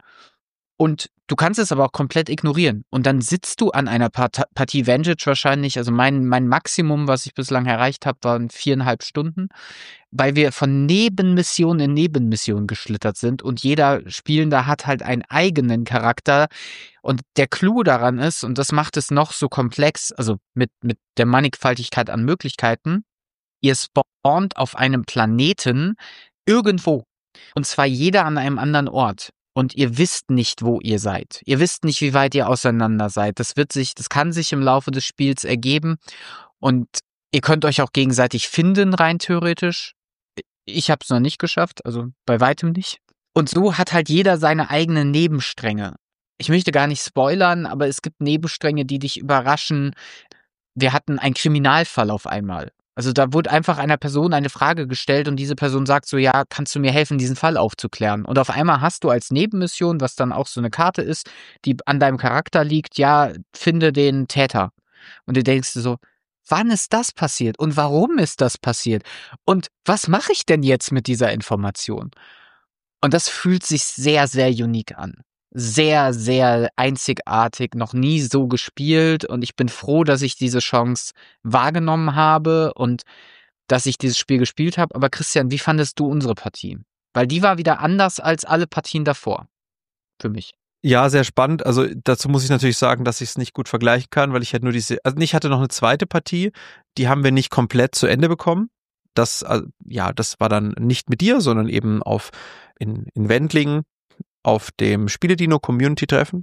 Und du kannst es aber auch komplett ignorieren. Und dann sitzt du an einer Part- Partie Vantage wahrscheinlich. Also mein, mein Maximum, was ich bislang erreicht habe, waren viereinhalb Stunden, weil wir von Nebenmission in Nebenmission geschlittert sind. Und jeder Spielende hat halt einen eigenen Charakter. Und der Clou daran ist, und das macht es noch so komplex, also mit, mit der Mannigfaltigkeit an Möglichkeiten, ihr spawnt auf einem Planeten irgendwo. Und zwar jeder an einem anderen Ort. Und ihr wisst nicht, wo ihr seid. Ihr wisst nicht, wie weit ihr auseinander seid. Das wird sich, das kann sich im Laufe des Spiels ergeben. Und ihr könnt euch auch gegenseitig finden, rein theoretisch. Ich habe es noch nicht geschafft, also bei weitem nicht. Und so hat halt jeder seine eigenen Nebenstränge. Ich möchte gar nicht spoilern, aber es gibt Nebenstränge, die dich überraschen. Wir hatten einen Kriminalfall auf einmal. Also da wurde einfach einer Person eine Frage gestellt und diese Person sagt so, ja, kannst du mir helfen, diesen Fall aufzuklären? Und auf einmal hast du als Nebenmission, was dann auch so eine Karte ist, die an deinem Charakter liegt, ja, finde den Täter. Und du denkst dir so, wann ist das passiert? Und warum ist das passiert? Und was mache ich denn jetzt mit dieser Information? Und das fühlt sich sehr, sehr unique an. Sehr, sehr einzigartig, noch nie so gespielt, und ich bin froh, dass ich diese Chance wahrgenommen habe und dass ich dieses Spiel gespielt habe. Aber Christian, wie fandest du unsere Partie? Weil die war wieder anders als alle Partien davor. Für mich.
Ja, sehr spannend. Also dazu muss ich natürlich sagen, dass ich es nicht gut vergleichen kann, weil ich halt nur diese, also ich hatte noch eine zweite Partie, die haben wir nicht komplett zu Ende bekommen. Das, also, ja, das war dann nicht mit dir, sondern eben auf in, in Wendlingen auf dem Spiele-Dino-Community-Treffen.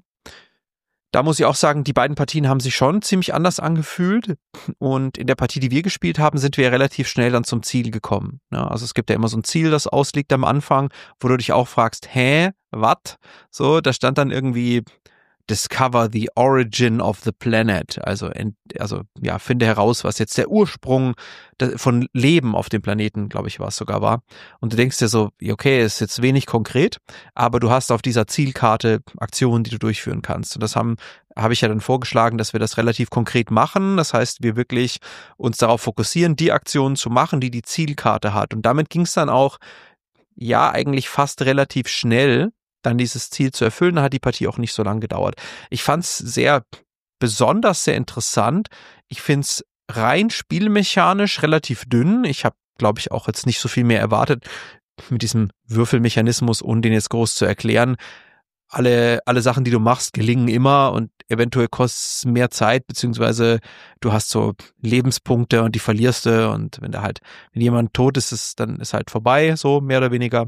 Da muss ich auch sagen, die beiden Partien haben sich schon ziemlich anders angefühlt, und in der Partie, die wir gespielt haben, sind wir relativ schnell dann zum Ziel gekommen. Ja, also es gibt ja immer so ein Ziel, das ausliegt am Anfang, wo du dich auch fragst, hä, was? So, da stand dann irgendwie Discover the origin of the planet. Also, also ja, finde heraus, was jetzt der Ursprung von Leben auf dem Planeten, glaube ich, war es sogar war. Und du denkst dir so, okay, ist jetzt wenig konkret, aber du hast auf dieser Zielkarte Aktionen, die du durchführen kannst. Und das haben habe ich ja dann vorgeschlagen, dass wir das relativ konkret machen. Das heißt, wir wirklich uns darauf fokussieren, die Aktionen zu machen, die die Zielkarte hat. Und damit ging es dann auch, ja, eigentlich fast relativ schnell, dann dieses Ziel zu erfüllen. Da hat die Partie auch nicht so lange gedauert. Ich fand es sehr besonders, sehr interessant. Ich finde es rein spielmechanisch relativ dünn. Ich habe, glaube ich, auch jetzt nicht so viel mehr erwartet mit diesem Würfelmechanismus, ohne den jetzt groß zu erklären. Alle, alle Sachen, die du machst, gelingen immer, und eventuell kostet es mehr Zeit, beziehungsweise du hast so Lebenspunkte und die verlierst du, und wenn da halt, wenn jemand tot ist, ist dann ist halt vorbei, so mehr oder weniger.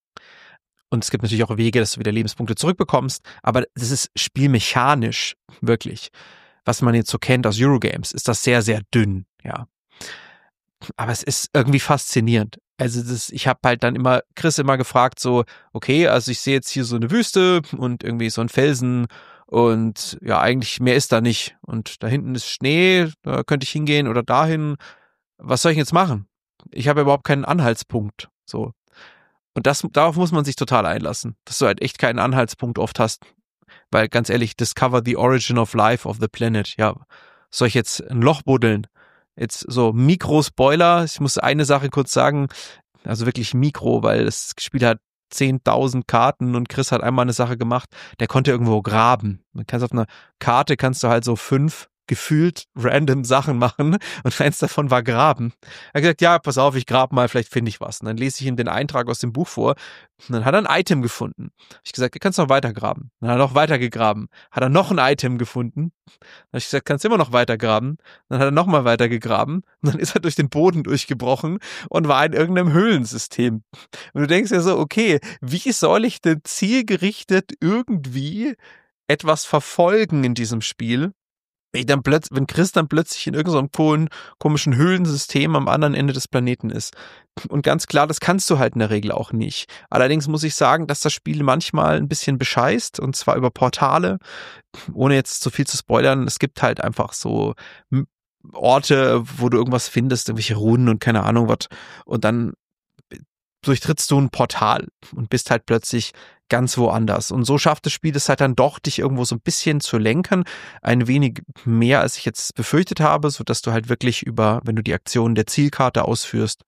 Und es gibt natürlich auch Wege, dass du wieder Lebenspunkte zurückbekommst, aber das ist spielmechanisch wirklich, was man jetzt so kennt aus Eurogames, ist das sehr, sehr dünn, ja. Aber es ist irgendwie faszinierend. Also das, ich habe halt dann immer Chris immer gefragt, so, okay, also ich sehe jetzt hier so eine Wüste und irgendwie so ein Felsen und ja, eigentlich mehr ist da nicht. Und da hinten ist Schnee, da könnte ich hingehen oder dahin. Was soll ich jetzt machen? Ich habe überhaupt keinen Anhaltspunkt, so. Und das, darauf muss man sich total einlassen, dass du halt echt keinen Anhaltspunkt oft hast. Weil ganz ehrlich, discover the origin of life of the planet. Ja, soll ich jetzt ein Loch buddeln? Jetzt so Mikro-Spoiler. Ich muss eine Sache kurz sagen, also wirklich Mikro, weil das Spiel hat zehntausend Karten und Chris hat einmal eine Sache gemacht, der konnte irgendwo graben. Man kannst auf einer Karte kannst du halt so fünf gefühlt random Sachen machen und eins davon war Graben. Er hat gesagt, ja, pass auf, ich grab mal, vielleicht finde ich was. Und dann lese ich ihm den Eintrag aus dem Buch vor und dann hat er ein Item gefunden. Hab ich gesagt, du kannst noch weiter graben. Dann hat er noch weiter gegraben. Hat er noch ein Item gefunden. Dann habe ich gesagt, kannst immer noch weiter graben. Dann hat er nochmal weiter gegraben und dann ist er durch den Boden durchgebrochen und war in irgendeinem Höhlensystem. Und du denkst ja so, okay, wie soll ich denn zielgerichtet irgendwie etwas verfolgen in diesem Spiel? Wenn, dann plötzlich, wenn Chris dann plötzlich in irgendeinem so komischen Höhlensystem am anderen Ende des Planeten ist. Und ganz klar, das kannst du halt in der Regel auch nicht. Allerdings muss ich sagen, dass das Spiel manchmal ein bisschen bescheißt, und zwar über Portale, ohne jetzt zu viel zu spoilern. Es gibt halt einfach so Orte, wo du irgendwas findest, irgendwelche Runen und keine Ahnung was. Und dann durchtrittst du ein Portal und bist halt plötzlich ganz woanders. Und so schafft das Spiel es halt dann doch, dich irgendwo so ein bisschen zu lenken. Ein wenig mehr, als ich jetzt befürchtet habe, sodass du halt wirklich über, wenn du die Aktionen der Zielkarte ausführst,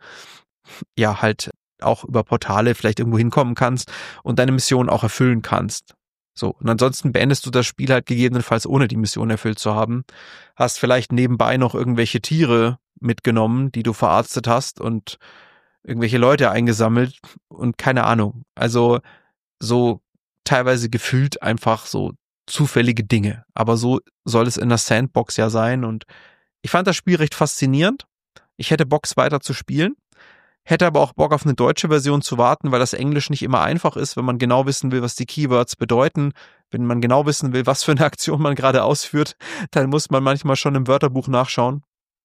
ja halt auch über Portale vielleicht irgendwo hinkommen kannst und deine Mission auch erfüllen kannst. So, und ansonsten beendest du das Spiel halt gegebenenfalls ohne die Mission erfüllt zu haben. Hast vielleicht nebenbei noch irgendwelche Tiere mitgenommen, die du verarztet hast und irgendwelche Leute eingesammelt und keine Ahnung. Also so teilweise gefühlt einfach so zufällige Dinge. Aber so soll es in der Sandbox ja sein. Und ich fand das Spiel recht faszinierend. Ich hätte Bock, weiter zu spielen. Hätte aber auch Bock auf eine deutsche Version zu warten, weil das Englisch nicht immer einfach ist, wenn man genau wissen will, was die Keywords bedeuten. Wenn man genau wissen will, was für eine Aktion man gerade ausführt, dann muss man manchmal schon im Wörterbuch nachschauen.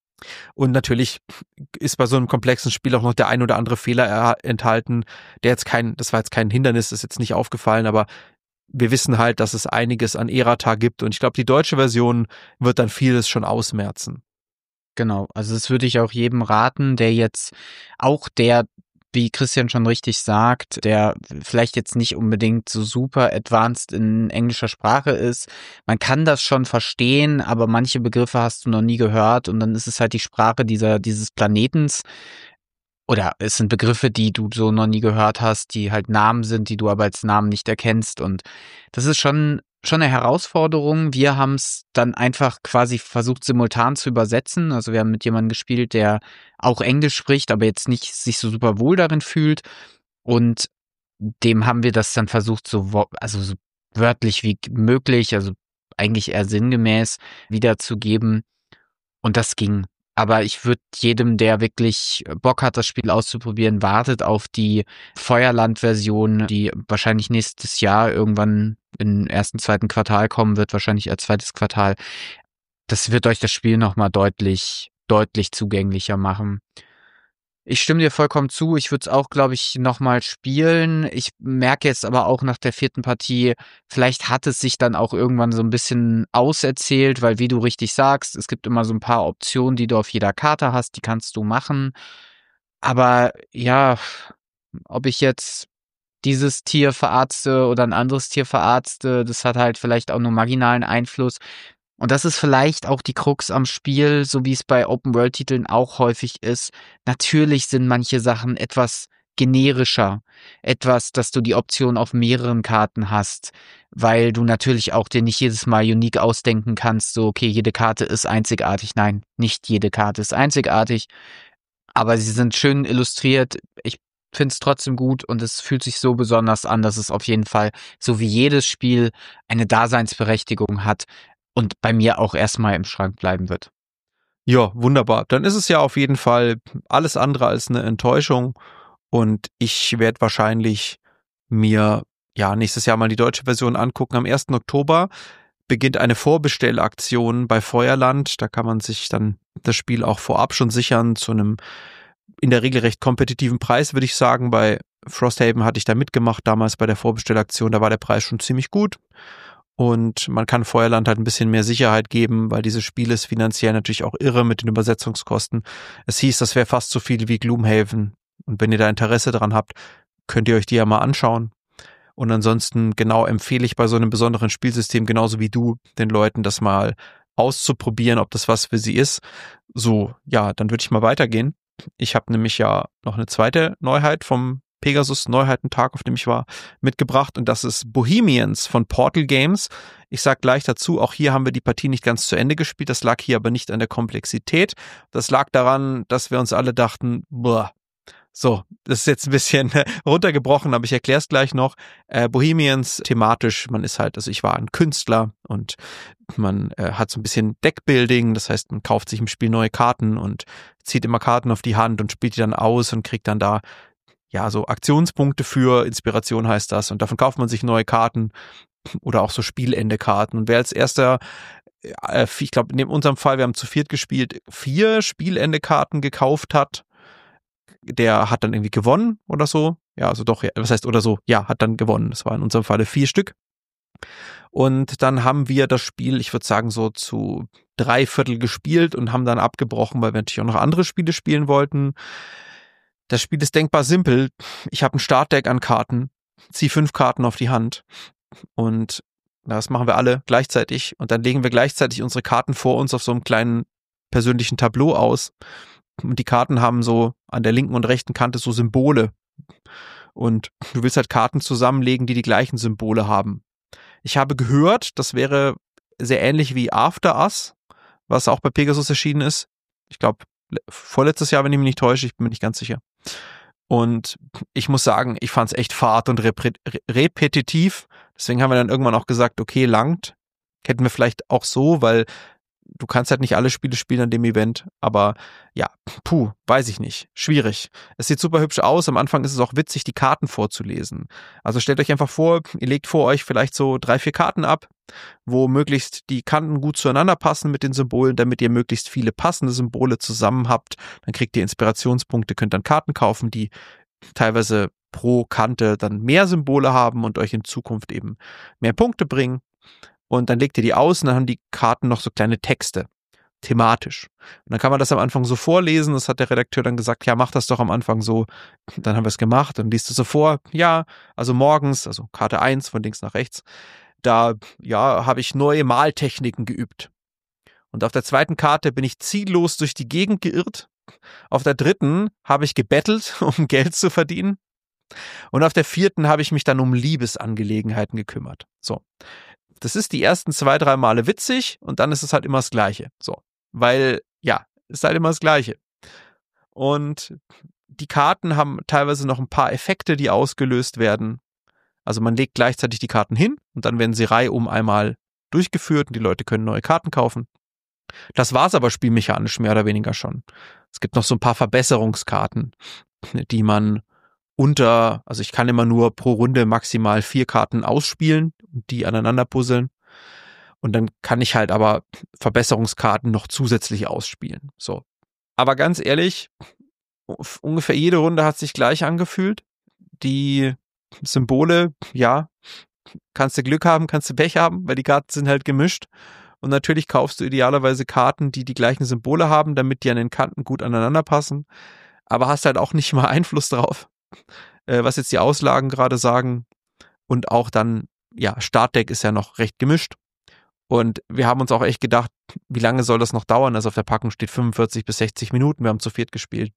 Und natürlich ist bei so einem komplexen Spiel auch noch der ein oder andere Fehler enthalten, der jetzt kein, das war jetzt kein Hindernis, ist jetzt nicht aufgefallen, aber wir wissen halt, dass es einiges an Errata gibt und ich glaube, die deutsche Version wird dann vieles schon ausmerzen.
Genau, also das würde ich auch jedem raten, der jetzt auch der, wie Christian schon richtig sagt, der vielleicht jetzt nicht unbedingt so super advanced in englischer Sprache ist. Man kann das schon verstehen, aber manche Begriffe hast du noch nie gehört und dann ist es halt die Sprache dieser dieses Planetens. Oder es sind Begriffe, die du so noch nie gehört hast, die halt Namen sind, die du aber als Namen nicht erkennst. Und das ist schon schon eine Herausforderung. Wir haben es dann einfach quasi versucht, simultan zu übersetzen. Also wir haben mit jemandem gespielt, der auch Englisch spricht, aber jetzt nicht sich so super wohl darin fühlt. Und dem haben wir das dann versucht, so, also so wörtlich wie möglich, also eigentlich eher sinngemäß wiederzugeben. Und das ging. Aber ich würde jedem, der wirklich Bock hat, das Spiel auszuprobieren, wartet auf die Feuerland-Version, die wahrscheinlich nächstes Jahr irgendwann im ersten, zweiten Quartal kommen wird, wahrscheinlich eher zweites Quartal. Das wird euch das Spiel nochmal deutlich, deutlich zugänglicher machen. Ich stimme dir vollkommen zu. Ich würde es auch, glaube ich, nochmal spielen. Ich merke jetzt aber auch nach der vierten Partie, vielleicht hat es sich dann auch irgendwann so ein bisschen auserzählt, weil wie du richtig sagst, es gibt immer so ein paar Optionen, die du auf jeder Karte hast, die kannst du machen. Aber ja, ob ich jetzt dieses Tier verarzte oder ein anderes Tier verarzte, das hat halt vielleicht auch nur marginalen Einfluss. Und das ist vielleicht auch die Krux am Spiel, so wie es bei Open-World-Titeln auch häufig ist. Natürlich sind manche Sachen etwas generischer. Etwas, dass du die Option auf mehreren Karten hast, weil du natürlich auch dir nicht jedes Mal unique ausdenken kannst, so okay, jede Karte ist einzigartig. Nein, nicht jede Karte ist einzigartig, aber sie sind schön illustriert. Ich finde es trotzdem gut und es fühlt sich so besonders an, dass es auf jeden Fall, so wie jedes Spiel, eine Daseinsberechtigung hat. Und bei mir auch erstmal im Schrank bleiben wird.
Ja, wunderbar. Dann ist es ja auf jeden Fall alles andere als eine Enttäuschung. Und ich werde wahrscheinlich mir ja nächstes Jahr mal die deutsche Version angucken. Am ersten Oktober beginnt eine Vorbestellaktion bei Feuerland. Da kann man sich dann das Spiel auch vorab schon sichern zu einem in der Regel recht kompetitiven Preis, würde ich sagen. Bei Frosthaven hatte ich da mitgemacht, damals bei der Vorbestellaktion. Da war der Preis schon ziemlich gut. Und man kann Feuerland halt ein bisschen mehr Sicherheit geben, weil dieses Spiel ist finanziell natürlich auch irre mit den Übersetzungskosten. Es hieß, das wäre fast so viel wie Gloomhaven. Und wenn ihr da Interesse dran habt, könnt ihr euch die ja mal anschauen. Und ansonsten genau empfehle ich bei so einem besonderen Spielsystem, genauso wie du, den Leuten das mal auszuprobieren, ob das was für sie ist. So, ja, dann würde ich mal weitergehen. Ich habe nämlich ja noch eine zweite Neuheit vom Pegasus Neuheitentag, auf dem ich war, mitgebracht. Und das ist Bohemians von Portal Games. Ich sag gleich dazu, auch hier haben wir die Partie nicht ganz zu Ende gespielt. Das lag hier aber nicht an der Komplexität. Das lag daran, dass wir uns alle dachten, boah. So, das ist jetzt ein bisschen runtergebrochen, aber ich erkläre es gleich noch. Äh, Bohemians thematisch, man ist halt, also ich war ein Künstler und man äh, hat so ein bisschen Deckbuilding, das heißt, man kauft sich im Spiel neue Karten und zieht immer Karten auf die Hand und spielt die dann aus und kriegt dann da ja so Aktionspunkte für, Inspiration heißt das, und davon kauft man sich neue Karten oder auch so Spielende-Karten. Und wer als erster, äh, ich glaube, in unserem Fall, wir haben zu viert gespielt, vier Spielende-Karten gekauft hat, der hat dann irgendwie gewonnen oder so. Ja, also doch, ja, was heißt oder so? Ja, hat dann gewonnen. Das war in unserem Falle vier Stück. Und dann haben wir das Spiel, ich würde sagen, so zu drei Viertel gespielt und haben dann abgebrochen, weil wir natürlich auch noch andere Spiele spielen wollten. Das Spiel ist denkbar simpel. Ich habe ein Startdeck an Karten, ziehe fünf Karten auf die Hand und das machen wir alle gleichzeitig. Und dann legen wir gleichzeitig unsere Karten vor uns auf so einem kleinen persönlichen Tableau aus. Und die Karten haben so an der linken und rechten Kante so Symbole. Und du willst halt Karten zusammenlegen, die die gleichen Symbole haben. Ich habe gehört, das wäre sehr ähnlich wie After Us, was auch bei Pegasus erschienen ist. Ich glaube, vorletztes Jahr, wenn ich mich nicht täusche, ich bin mir nicht ganz sicher. Und ich muss sagen, ich fand es echt fad und rep- repetitiv. Deswegen haben wir dann irgendwann auch gesagt, okay, langt. Hätten wir vielleicht auch so, weil du kannst halt nicht alle Spiele spielen an dem Event, aber ja, puh, weiß ich nicht. Schwierig. Es sieht super hübsch aus. Am Anfang ist es auch witzig, die Karten vorzulesen. Also stellt euch einfach vor, ihr legt vor euch vielleicht so drei, vier Karten ab, wo möglichst die Kanten gut zueinander passen mit den Symbolen, damit ihr möglichst viele passende Symbole zusammen habt. Dann kriegt ihr Inspirationspunkte, könnt dann Karten kaufen, die teilweise pro Kante dann mehr Symbole haben und euch in Zukunft eben mehr Punkte bringen. Und dann legt ihr die aus und dann haben die Karten noch so kleine Texte, thematisch. Und dann kann man das am Anfang so vorlesen. Das hat der Redakteur dann gesagt, ja, mach das doch am Anfang so. Dann haben wir es gemacht und liest es so vor. Ja, also morgens, also Karte eins von links nach rechts, da ja habe ich neue Maltechniken geübt. Und auf der zweiten Karte bin ich ziellos durch die Gegend geirrt. Auf der dritten habe ich gebettelt, um Geld zu verdienen. Und auf der vierten habe ich mich dann um Liebesangelegenheiten gekümmert. So. Das ist die ersten zwei, drei Male witzig und dann ist es halt immer das Gleiche. So. Weil, ja, ist halt immer das Gleiche. Und die Karten haben teilweise noch ein paar Effekte, die ausgelöst werden. Also man legt gleichzeitig die Karten hin und dann werden sie reihum einmal durchgeführt und die Leute können neue Karten kaufen. Das war's aber spielmechanisch mehr oder weniger schon. Es gibt noch so ein paar Verbesserungskarten, die man unter, also ich kann immer nur pro Runde maximal vier Karten ausspielen und die aneinander puzzeln. Und dann kann ich halt aber Verbesserungskarten noch zusätzlich ausspielen. So. Aber ganz ehrlich, ungefähr jede Runde hat sich gleich angefühlt. Die Symbole, ja, kannst du Glück haben, kannst du Pech haben, weil die Karten sind halt gemischt. Und natürlich kaufst du idealerweise Karten, die die gleichen Symbole haben, damit die an den Kanten gut aneinander passen. Aber hast halt auch nicht mal Einfluss drauf, was jetzt die Auslagen gerade sagen. Und auch dann, ja, Startdeck ist ja noch recht gemischt. Und wir haben uns auch echt gedacht, wie lange soll das noch dauern? Also auf der Packung steht fünfundvierzig bis sechzig Minuten. Wir haben zu viert gespielt.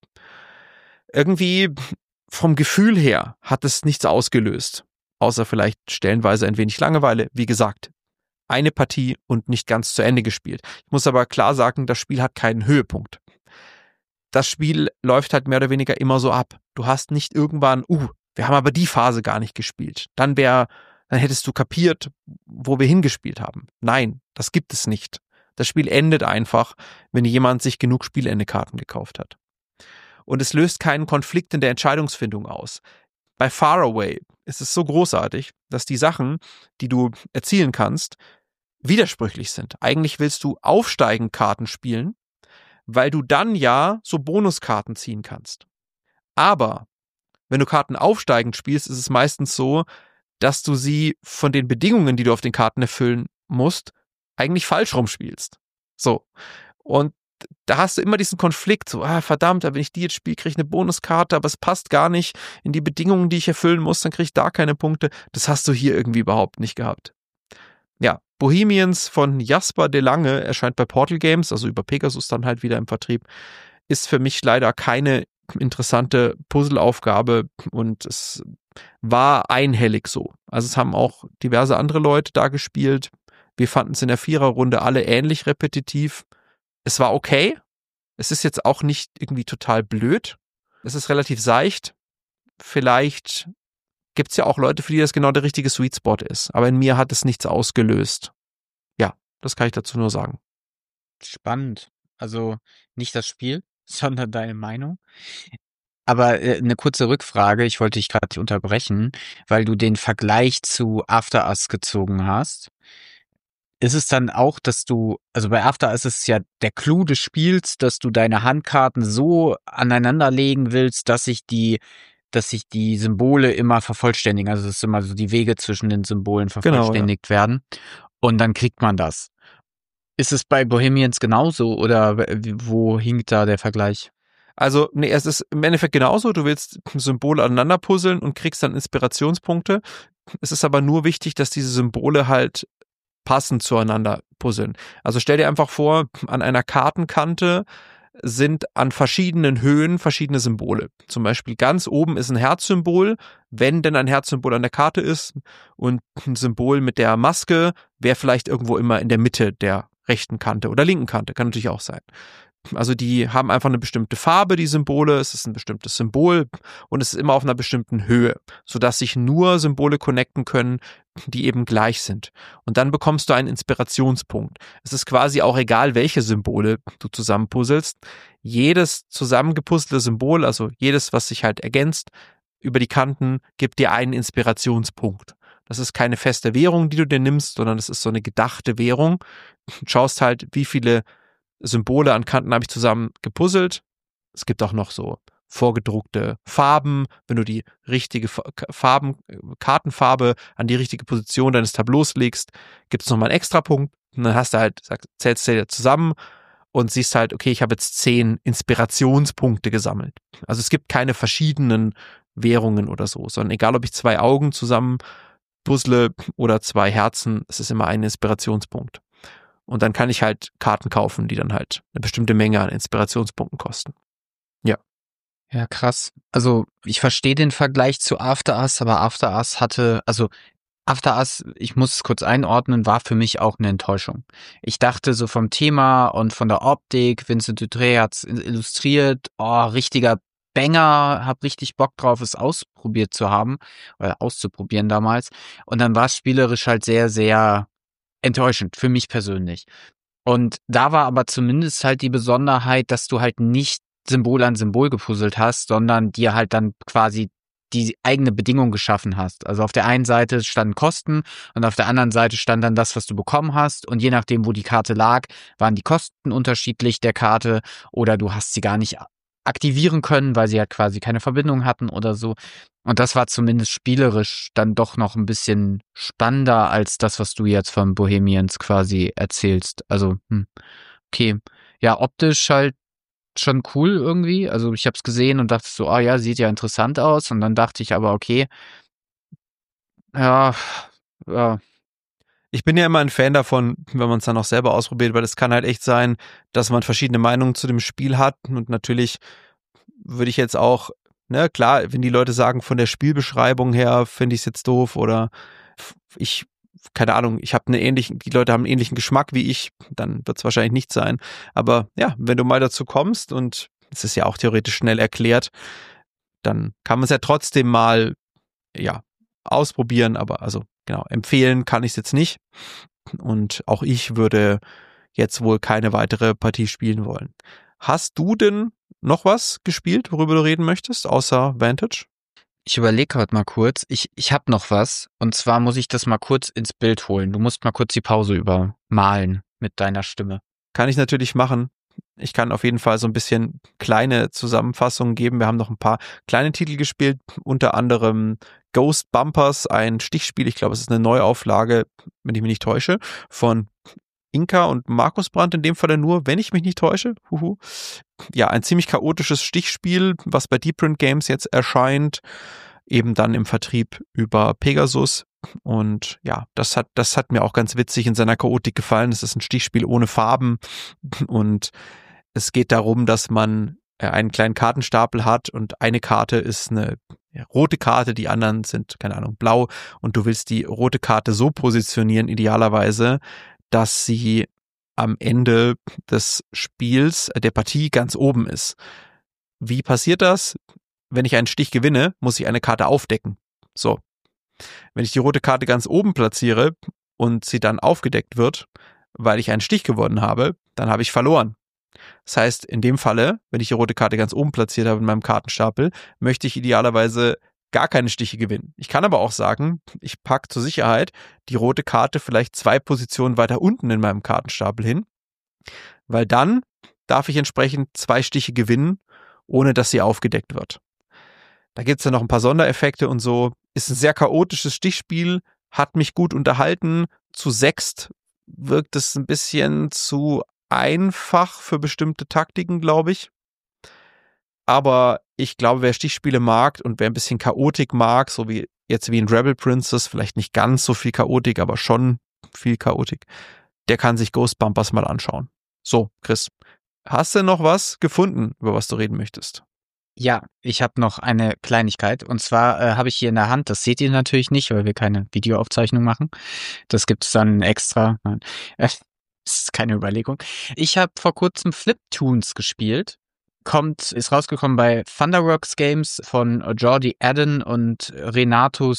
Irgendwie vom Gefühl her hat es nichts ausgelöst. Außer vielleicht stellenweise ein wenig Langeweile. Wie gesagt, eine Partie und nicht ganz zu Ende gespielt. Ich muss aber klar sagen, das Spiel hat keinen Höhepunkt. Das Spiel läuft halt mehr oder weniger immer so ab. Du hast nicht irgendwann, uh, wir haben aber die Phase gar nicht gespielt. Dann wäre, dann hättest du kapiert, wo wir hingespielt haben. Nein, das gibt es nicht. Das Spiel endet einfach, wenn jemand sich genug Spielende-Karten gekauft hat. Und es löst keinen Konflikt in der Entscheidungsfindung aus. Bei Faraway ist es so großartig, dass die Sachen, die du erzielen kannst, widersprüchlich sind. Eigentlich willst du aufsteigend Karten spielen, weil du dann ja so Bonuskarten ziehen kannst. Aber wenn du Karten aufsteigend spielst, ist es meistens so, dass du sie von den Bedingungen, die du auf den Karten erfüllen musst, eigentlich falsch rumspielst. So. Und da hast du immer diesen Konflikt, so, ah, verdammt, wenn ich die jetzt spiele, kriege ich eine Bonuskarte, aber es passt gar nicht in die Bedingungen, die ich erfüllen muss, dann kriege ich da keine Punkte. Das hast du hier irgendwie überhaupt nicht gehabt. Ja, Bohemians von Jasper de Lange erscheint bei Portal Games, also über Pegasus dann halt wieder im Vertrieb, ist für mich leider keine interessante Puzzleaufgabe und es war einhellig so. Also es haben auch diverse andere Leute da gespielt. Wir fanden es in der Viererrunde alle ähnlich repetitiv. Es war okay. Es ist jetzt auch nicht irgendwie total blöd. Es ist relativ seicht. Vielleicht gibt es ja auch Leute, für die das genau der richtige Sweet Spot ist. Aber in mir hat es nichts ausgelöst. Ja, das kann ich dazu nur sagen.
Spannend. Also nicht das Spiel, sondern deine Meinung. Aber äh, eine kurze Rückfrage, ich wollte dich gerade nicht unterbrechen, weil du den Vergleich zu After Us gezogen hast. Ist es dann auch, dass du, also bei After Us ist es ja der Clou des Spiels, dass du deine Handkarten so aneinanderlegen willst, dass sich die, dass sich die Symbole immer vervollständigen. Also dass immer so die Wege zwischen den Symbolen vervollständigt
Genau, ja.
werden. Und dann kriegt man das. Ist es bei Bohemians genauso oder wo hinkt da der Vergleich?
Also, nee, es ist im Endeffekt genauso. Du willst Symbole aneinander puzzeln und kriegst dann Inspirationspunkte. Es ist aber nur wichtig, dass diese Symbole halt passend zueinander puzzeln. Also stell dir einfach vor, an einer Kartenkante sind an verschiedenen Höhen verschiedene Symbole. Zum Beispiel ganz oben ist ein Herzsymbol, wenn denn ein Herzsymbol an der Karte ist, und ein Symbol mit der Maske wäre vielleicht irgendwo immer in der Mitte der rechten Kante oder linken Kante, kann natürlich auch sein. Also die haben einfach eine bestimmte Farbe, die Symbole, es ist ein bestimmtes Symbol und es ist immer auf einer bestimmten Höhe, sodass sich nur Symbole connecten können, die eben gleich sind. Und dann bekommst du einen Inspirationspunkt. Es ist quasi auch egal, welche Symbole du zusammenpuzzelst. Jedes zusammengepuzzelte Symbol, also jedes, was sich halt ergänzt, über die Kanten, gibt dir einen Inspirationspunkt. Das ist keine feste Währung, die du dir nimmst, sondern das ist so eine gedachte Währung. Du schaust halt, wie viele Symbole an Kanten habe ich zusammen gepuzzelt. Es gibt auch noch so vorgedruckte Farben. Wenn du die richtige Farben, Kartenfarbe an die richtige Position deines Tableaus legst, gibt es nochmal einen Extrapunkt. Und dann hast du halt, zählst du dir zusammen und siehst halt, okay, ich habe jetzt zehn Inspirationspunkte gesammelt. Also es gibt keine verschiedenen Währungen oder so, sondern egal, ob ich zwei Augen zusammen puzzle oder zwei Herzen, es ist immer ein Inspirationspunkt. Und dann kann ich halt Karten kaufen, die dann halt eine bestimmte Menge an Inspirationspunkten kosten. Ja.
Ja, krass. Also ich verstehe den Vergleich zu After Us, aber After Us hatte, also After Us, ich muss es kurz einordnen, war für mich auch eine Enttäuschung. Ich dachte so vom Thema und von der Optik, Vincent Dutrait hat's illustriert, oh, richtiger Banger, hab richtig Bock drauf, es ausprobiert zu haben, oder auszuprobieren damals. Und dann war es spielerisch halt sehr, sehr enttäuschend, für mich persönlich. Und da war aber zumindest halt die Besonderheit, dass du halt nicht Symbol an Symbol gepuzzelt hast, sondern dir halt dann quasi die eigene Bedingung geschaffen hast. Also auf der einen Seite standen Kosten und auf der anderen Seite stand dann das, was du bekommen hast. Und je nachdem, wo die Karte lag, waren die Kosten unterschiedlich der Karte oder du hast sie gar nicht aktivieren können, weil sie halt quasi keine Verbindung hatten oder so. Und das war zumindest spielerisch dann doch noch ein bisschen spannender als das, was du jetzt von Bohemians quasi erzählst. Also, hm, okay. Ja, optisch halt schon cool irgendwie. Also ich habe es gesehen und dachte so, ah ja, sieht ja interessant aus. Und dann dachte ich aber, okay, ja, ja.
Ich bin ja immer ein Fan davon, wenn man es dann auch selber ausprobiert, weil es kann halt echt sein, dass man verschiedene Meinungen zu dem Spiel hat. Und natürlich würde ich jetzt auch, ne, klar, wenn die Leute sagen, von der Spielbeschreibung her finde ich es jetzt doof oder ich, keine Ahnung, ich habe eine ähnlichen, die Leute haben einen ähnlichen Geschmack wie ich, dann wird es wahrscheinlich nicht sein. Aber ja, wenn du mal dazu kommst und es ist ja auch theoretisch schnell erklärt, dann kann man es ja trotzdem mal, ja, ausprobieren, aber also genau, empfehlen kann ich es jetzt nicht. Und auch ich würde jetzt wohl keine weitere Partie spielen wollen. Hast du denn noch was gespielt, worüber du reden möchtest, außer Vantage?
Ich überlege gerade mal kurz. Ich, ich habe noch was. Und zwar muss ich das mal kurz ins Bild holen. Du musst mal kurz die Pause übermalen mit deiner Stimme.
Kann ich natürlich machen. Ich kann auf jeden Fall so ein bisschen kleine Zusammenfassungen geben. Wir haben noch ein paar kleine Titel gespielt, unter anderem Ghost Bumpers, ein Stichspiel. Ich glaube, es ist eine Neuauflage, wenn ich mich nicht täusche, von Inka und Markus Brandt, in dem Fall nur, wenn ich mich nicht täusche. Huhu. Ja, ein ziemlich chaotisches Stichspiel, was bei Deep Print Games jetzt erscheint, eben dann im Vertrieb über Pegasus. Und ja, das hat, das hat mir auch ganz witzig in seiner Chaotik gefallen. Es ist ein Stichspiel ohne Farben und es geht darum, dass man er einen kleinen Kartenstapel hat und eine Karte ist eine ja, rote Karte, die anderen sind, keine Ahnung, blau und du willst die rote Karte so positionieren, idealerweise, dass sie am Ende des Spiels, der Partie ganz oben ist. Wie passiert das? Wenn ich einen Stich gewinne, muss ich eine Karte aufdecken. So. Wenn ich die rote Karte ganz oben platziere und sie dann aufgedeckt wird, weil ich einen Stich gewonnen habe, dann habe ich verloren. Das heißt, in dem Falle, wenn ich die rote Karte ganz oben platziert habe in meinem Kartenstapel, möchte ich idealerweise gar keine Stiche gewinnen. Ich kann aber auch sagen, ich packe zur Sicherheit die rote Karte vielleicht zwei Positionen weiter unten in meinem Kartenstapel hin, weil dann darf ich entsprechend zwei Stiche gewinnen, ohne dass sie aufgedeckt wird. Da gibt es ja noch ein paar Sondereffekte und so. Ist ein sehr chaotisches Stichspiel, hat mich gut unterhalten. Zu sechst wirkt es ein bisschen zu einfach für bestimmte Taktiken, glaube ich. Aber ich glaube, wer Stichspiele mag und wer ein bisschen Chaotik mag, so wie jetzt wie in Rebel Princess, vielleicht nicht ganz so viel Chaotik, aber schon viel Chaotik, der kann sich Ghost Bumpers mal anschauen. So, Chris, hast du noch was gefunden, über was du reden möchtest?
Ja, ich habe noch eine Kleinigkeit. Und zwar äh, habe ich hier in der Hand, das seht ihr natürlich nicht, weil wir keine Videoaufzeichnung machen. Das gibt's dann extra. Nein, äh, das ist keine Überlegung. Ich habe vor kurzem Fliptoons gespielt. Kommt, ist rausgekommen bei Thunderworks Games von Jordi Adden und Renato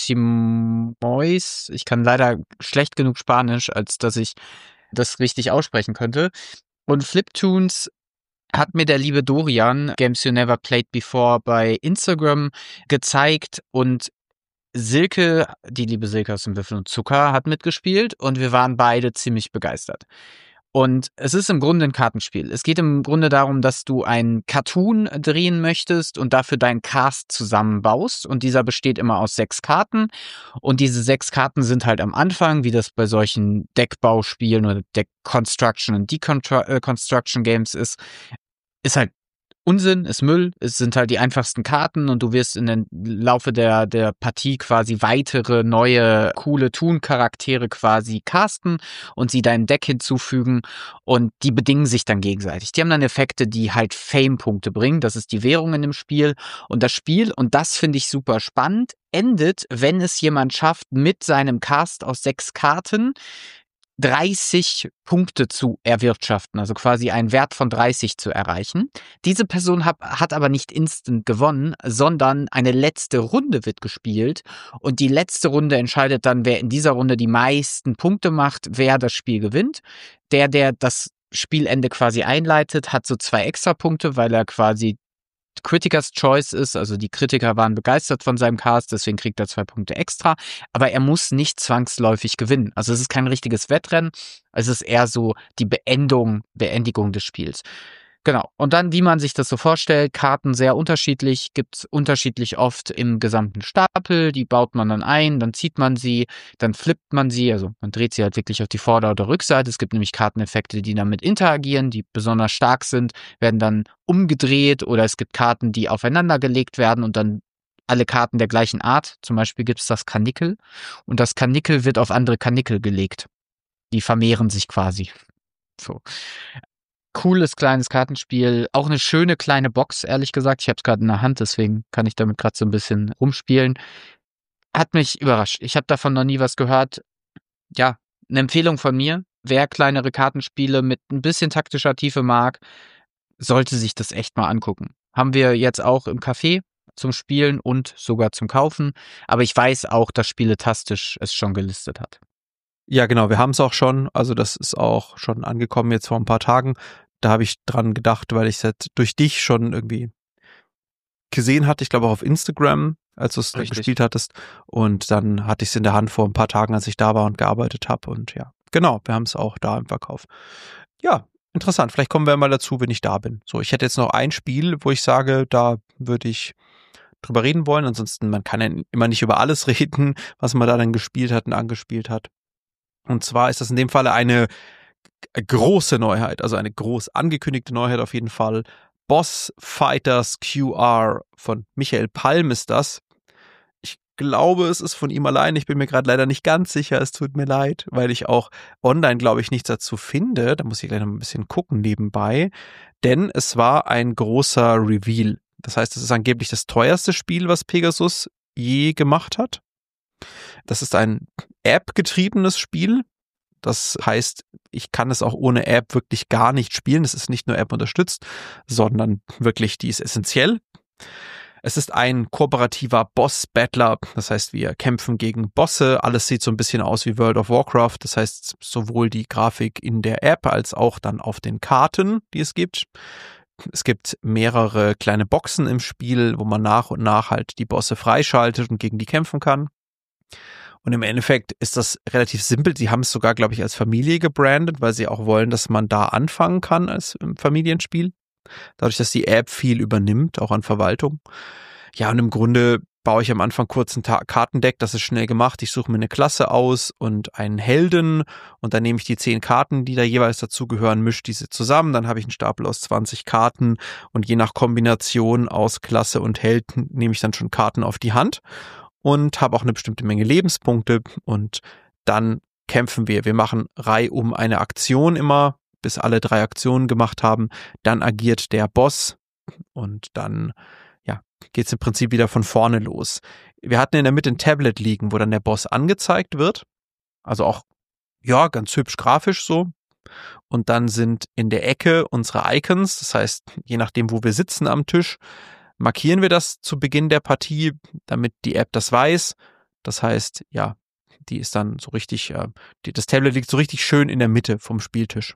Simois. Ich kann leider schlecht genug Spanisch, als dass ich das richtig aussprechen könnte. Und Fliptoons hat mir der liebe Dorian, Games You Never Played Before, bei Instagram gezeigt und Silke, die liebe Silke aus dem Würfel und Zucker, hat mitgespielt und wir waren beide ziemlich begeistert. Und es ist im Grunde ein Kartenspiel. Es geht im Grunde darum, dass du einen Cartoon drehen möchtest und dafür deinen Cast zusammenbaust. Und dieser besteht immer aus sechs Karten. Und diese sechs Karten sind halt am Anfang, wie das bei solchen Deckbauspielen oder Deck-Construction und Deconstruction-Games ist, ist halt Unsinn, ist Müll, es sind halt die einfachsten Karten und du wirst in den Laufe der, der Partie quasi weitere, neue, coole Toon-Charaktere quasi casten und sie deinem Deck hinzufügen und die bedingen sich dann gegenseitig. Die haben dann Effekte, die halt Fame-Punkte bringen, das ist die Währung in dem Spiel und das Spiel, und das finde ich super spannend, endet, wenn es jemand schafft, mit seinem Cast aus sechs Karten dreißig Punkte zu erwirtschaften, also quasi einen Wert von dreißig zu erreichen. Diese Person hat, hat aber nicht instant gewonnen, sondern eine letzte Runde wird gespielt und die letzte Runde entscheidet dann, wer in dieser Runde die meisten Punkte macht, wer das Spiel gewinnt. Der, der das Spielende quasi einleitet, hat so zwei Extrapunkte, weil er quasi Criticers Choice ist, also die Kritiker waren begeistert von seinem Cast, deswegen kriegt er zwei Punkte extra, aber er muss nicht zwangsläufig gewinnen. Also es ist kein richtiges Wettrennen, es ist eher so die Beendung, Beendigung des Spiels. Genau, und dann, wie man sich das so vorstellt, Karten sehr unterschiedlich, gibt's unterschiedlich oft im gesamten Stapel, die baut man dann ein, dann zieht man sie, dann flippt man sie, also man dreht sie halt wirklich auf die Vorder- oder Rückseite. Es gibt nämlich Karteneffekte, die damit interagieren, die besonders stark sind, werden dann umgedreht oder es gibt Karten, die aufeinander gelegt werden und dann alle Karten der gleichen Art. Zum Beispiel gibt's das Karnickel und das Karnickel wird auf andere Karnickel gelegt. Die vermehren sich quasi. So. Cooles kleines Kartenspiel, auch eine schöne kleine Box, ehrlich gesagt. Ich habe es gerade in der Hand, deswegen kann ich damit gerade so ein bisschen rumspielen. Hat mich überrascht. Ich habe davon noch nie was gehört. Ja, eine Empfehlung von mir. Wer kleinere Kartenspiele mit ein bisschen taktischer Tiefe mag, sollte sich das echt mal angucken. Haben wir jetzt auch im Café zum Spielen und sogar zum Kaufen. Aber ich weiß auch, dass Spieletastisch es schon gelistet hat.
Ja, genau, wir haben es auch schon. Also das ist auch schon angekommen jetzt vor ein paar Tagen. Da habe ich dran gedacht, weil ich es halt durch dich schon irgendwie gesehen hatte. Ich glaube auch auf Instagram, als du es gespielt hattest. Und dann hatte ich es in der Hand vor ein paar Tagen, als ich da war und gearbeitet habe. Und ja, genau, wir haben es auch da im Verkauf. Ja, interessant. Vielleicht kommen wir mal dazu, wenn ich da bin. So, ich hätte jetzt noch ein Spiel, wo ich sage, da würde ich drüber reden wollen. Ansonsten, man kann ja immer nicht über alles reden, was man da dann gespielt hat und angespielt hat. Und zwar ist das in dem Falle eine große Neuheit, also eine groß angekündigte Neuheit auf jeden Fall. Boss Fighters Q R von Michael Palm ist das. Ich glaube, es ist von ihm allein. Ich bin mir gerade leider nicht ganz sicher. Es tut mir leid, weil ich auch online, glaube ich, nichts dazu finde. Da muss ich gleich noch ein bisschen gucken nebenbei. Denn es war ein großer Reveal. Das heißt, es ist angeblich das teuerste Spiel, was Pegasus je gemacht hat. Das ist ein App-getriebenes Spiel. Das heißt, ich kann es auch ohne App wirklich gar nicht spielen. Es ist nicht nur App unterstützt, sondern wirklich, die ist essentiell. Es ist ein kooperativer Boss-Battler, das heißt, wir kämpfen gegen Bosse. Alles sieht so ein bisschen aus wie World of Warcraft, das heißt, sowohl die Grafik in der App als auch dann auf den Karten, die es gibt. Es gibt mehrere kleine Boxen im Spiel, wo man nach und nach halt die Bosse freischaltet und gegen die kämpfen kann. Und im Endeffekt ist das relativ simpel. Sie haben es sogar, glaube ich, als Familie gebrandet, weil sie auch wollen, dass man da anfangen kann als Familienspiel. Dadurch, dass die App viel übernimmt, auch an Verwaltung. Ja, und im Grunde baue ich am Anfang kurz ein Ta- Kartendeck, das ist schnell gemacht. Ich suche mir eine Klasse aus und einen Helden und dann nehme ich die zehn Karten, die da jeweils dazugehören, mische diese zusammen. Dann habe ich einen Stapel aus zwanzig Karten und je nach Kombination aus Klasse und Held nehme ich dann schon Karten auf die Hand und habe auch eine bestimmte Menge Lebenspunkte und dann kämpfen wir. Wir machen reihum eine Aktion immer, bis alle drei Aktionen gemacht haben, dann agiert der Boss und dann ja, geht es im Prinzip wieder von vorne los. Wir hatten in der Mitte ein Tablet liegen, wo dann der Boss angezeigt wird, also auch ja, ganz hübsch grafisch so. Und dann sind in der Ecke unsere Icons, das heißt, je nachdem, wo wir sitzen am Tisch, markieren wir das zu Beginn der Partie, damit die App das weiß. Das heißt, ja, die ist dann so richtig, äh, die, das Tablet liegt so richtig schön in der Mitte vom Spieltisch.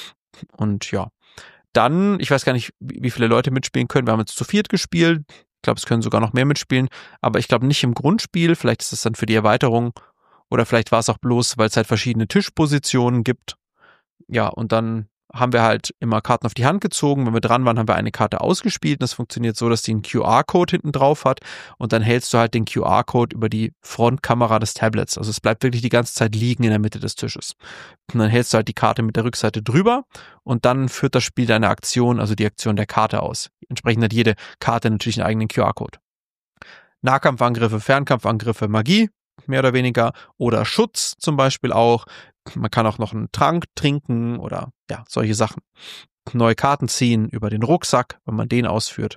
Und ja, dann, ich weiß gar nicht, wie viele Leute mitspielen können. Wir haben jetzt zu viert gespielt. Ich glaube, es können sogar noch mehr mitspielen. Aber ich glaube nicht im Grundspiel. Vielleicht ist es dann für die Erweiterung. Oder vielleicht war es auch bloß, weil es halt verschiedene Tischpositionen gibt. Ja, und dann haben wir halt immer Karten auf die Hand gezogen. Wenn wir dran waren, haben wir eine Karte ausgespielt. Und das funktioniert so, dass die einen Q R-Code hinten drauf hat. Und dann hältst du halt den Q R-Code über die Frontkamera des Tablets. Also es bleibt wirklich die ganze Zeit liegen in der Mitte des Tisches. Und dann hältst du halt die Karte mit der Rückseite drüber. Und dann führt das Spiel deine Aktion, also die Aktion der Karte aus. Entsprechend hat jede Karte natürlich einen eigenen Q R-Code. Nahkampfangriffe, Fernkampfangriffe, Magie, mehr oder weniger. Oder Schutz zum Beispiel auch. Man kann auch noch einen Trank trinken oder ja, solche Sachen. Neue Karten ziehen über den Rucksack, wenn man den ausführt.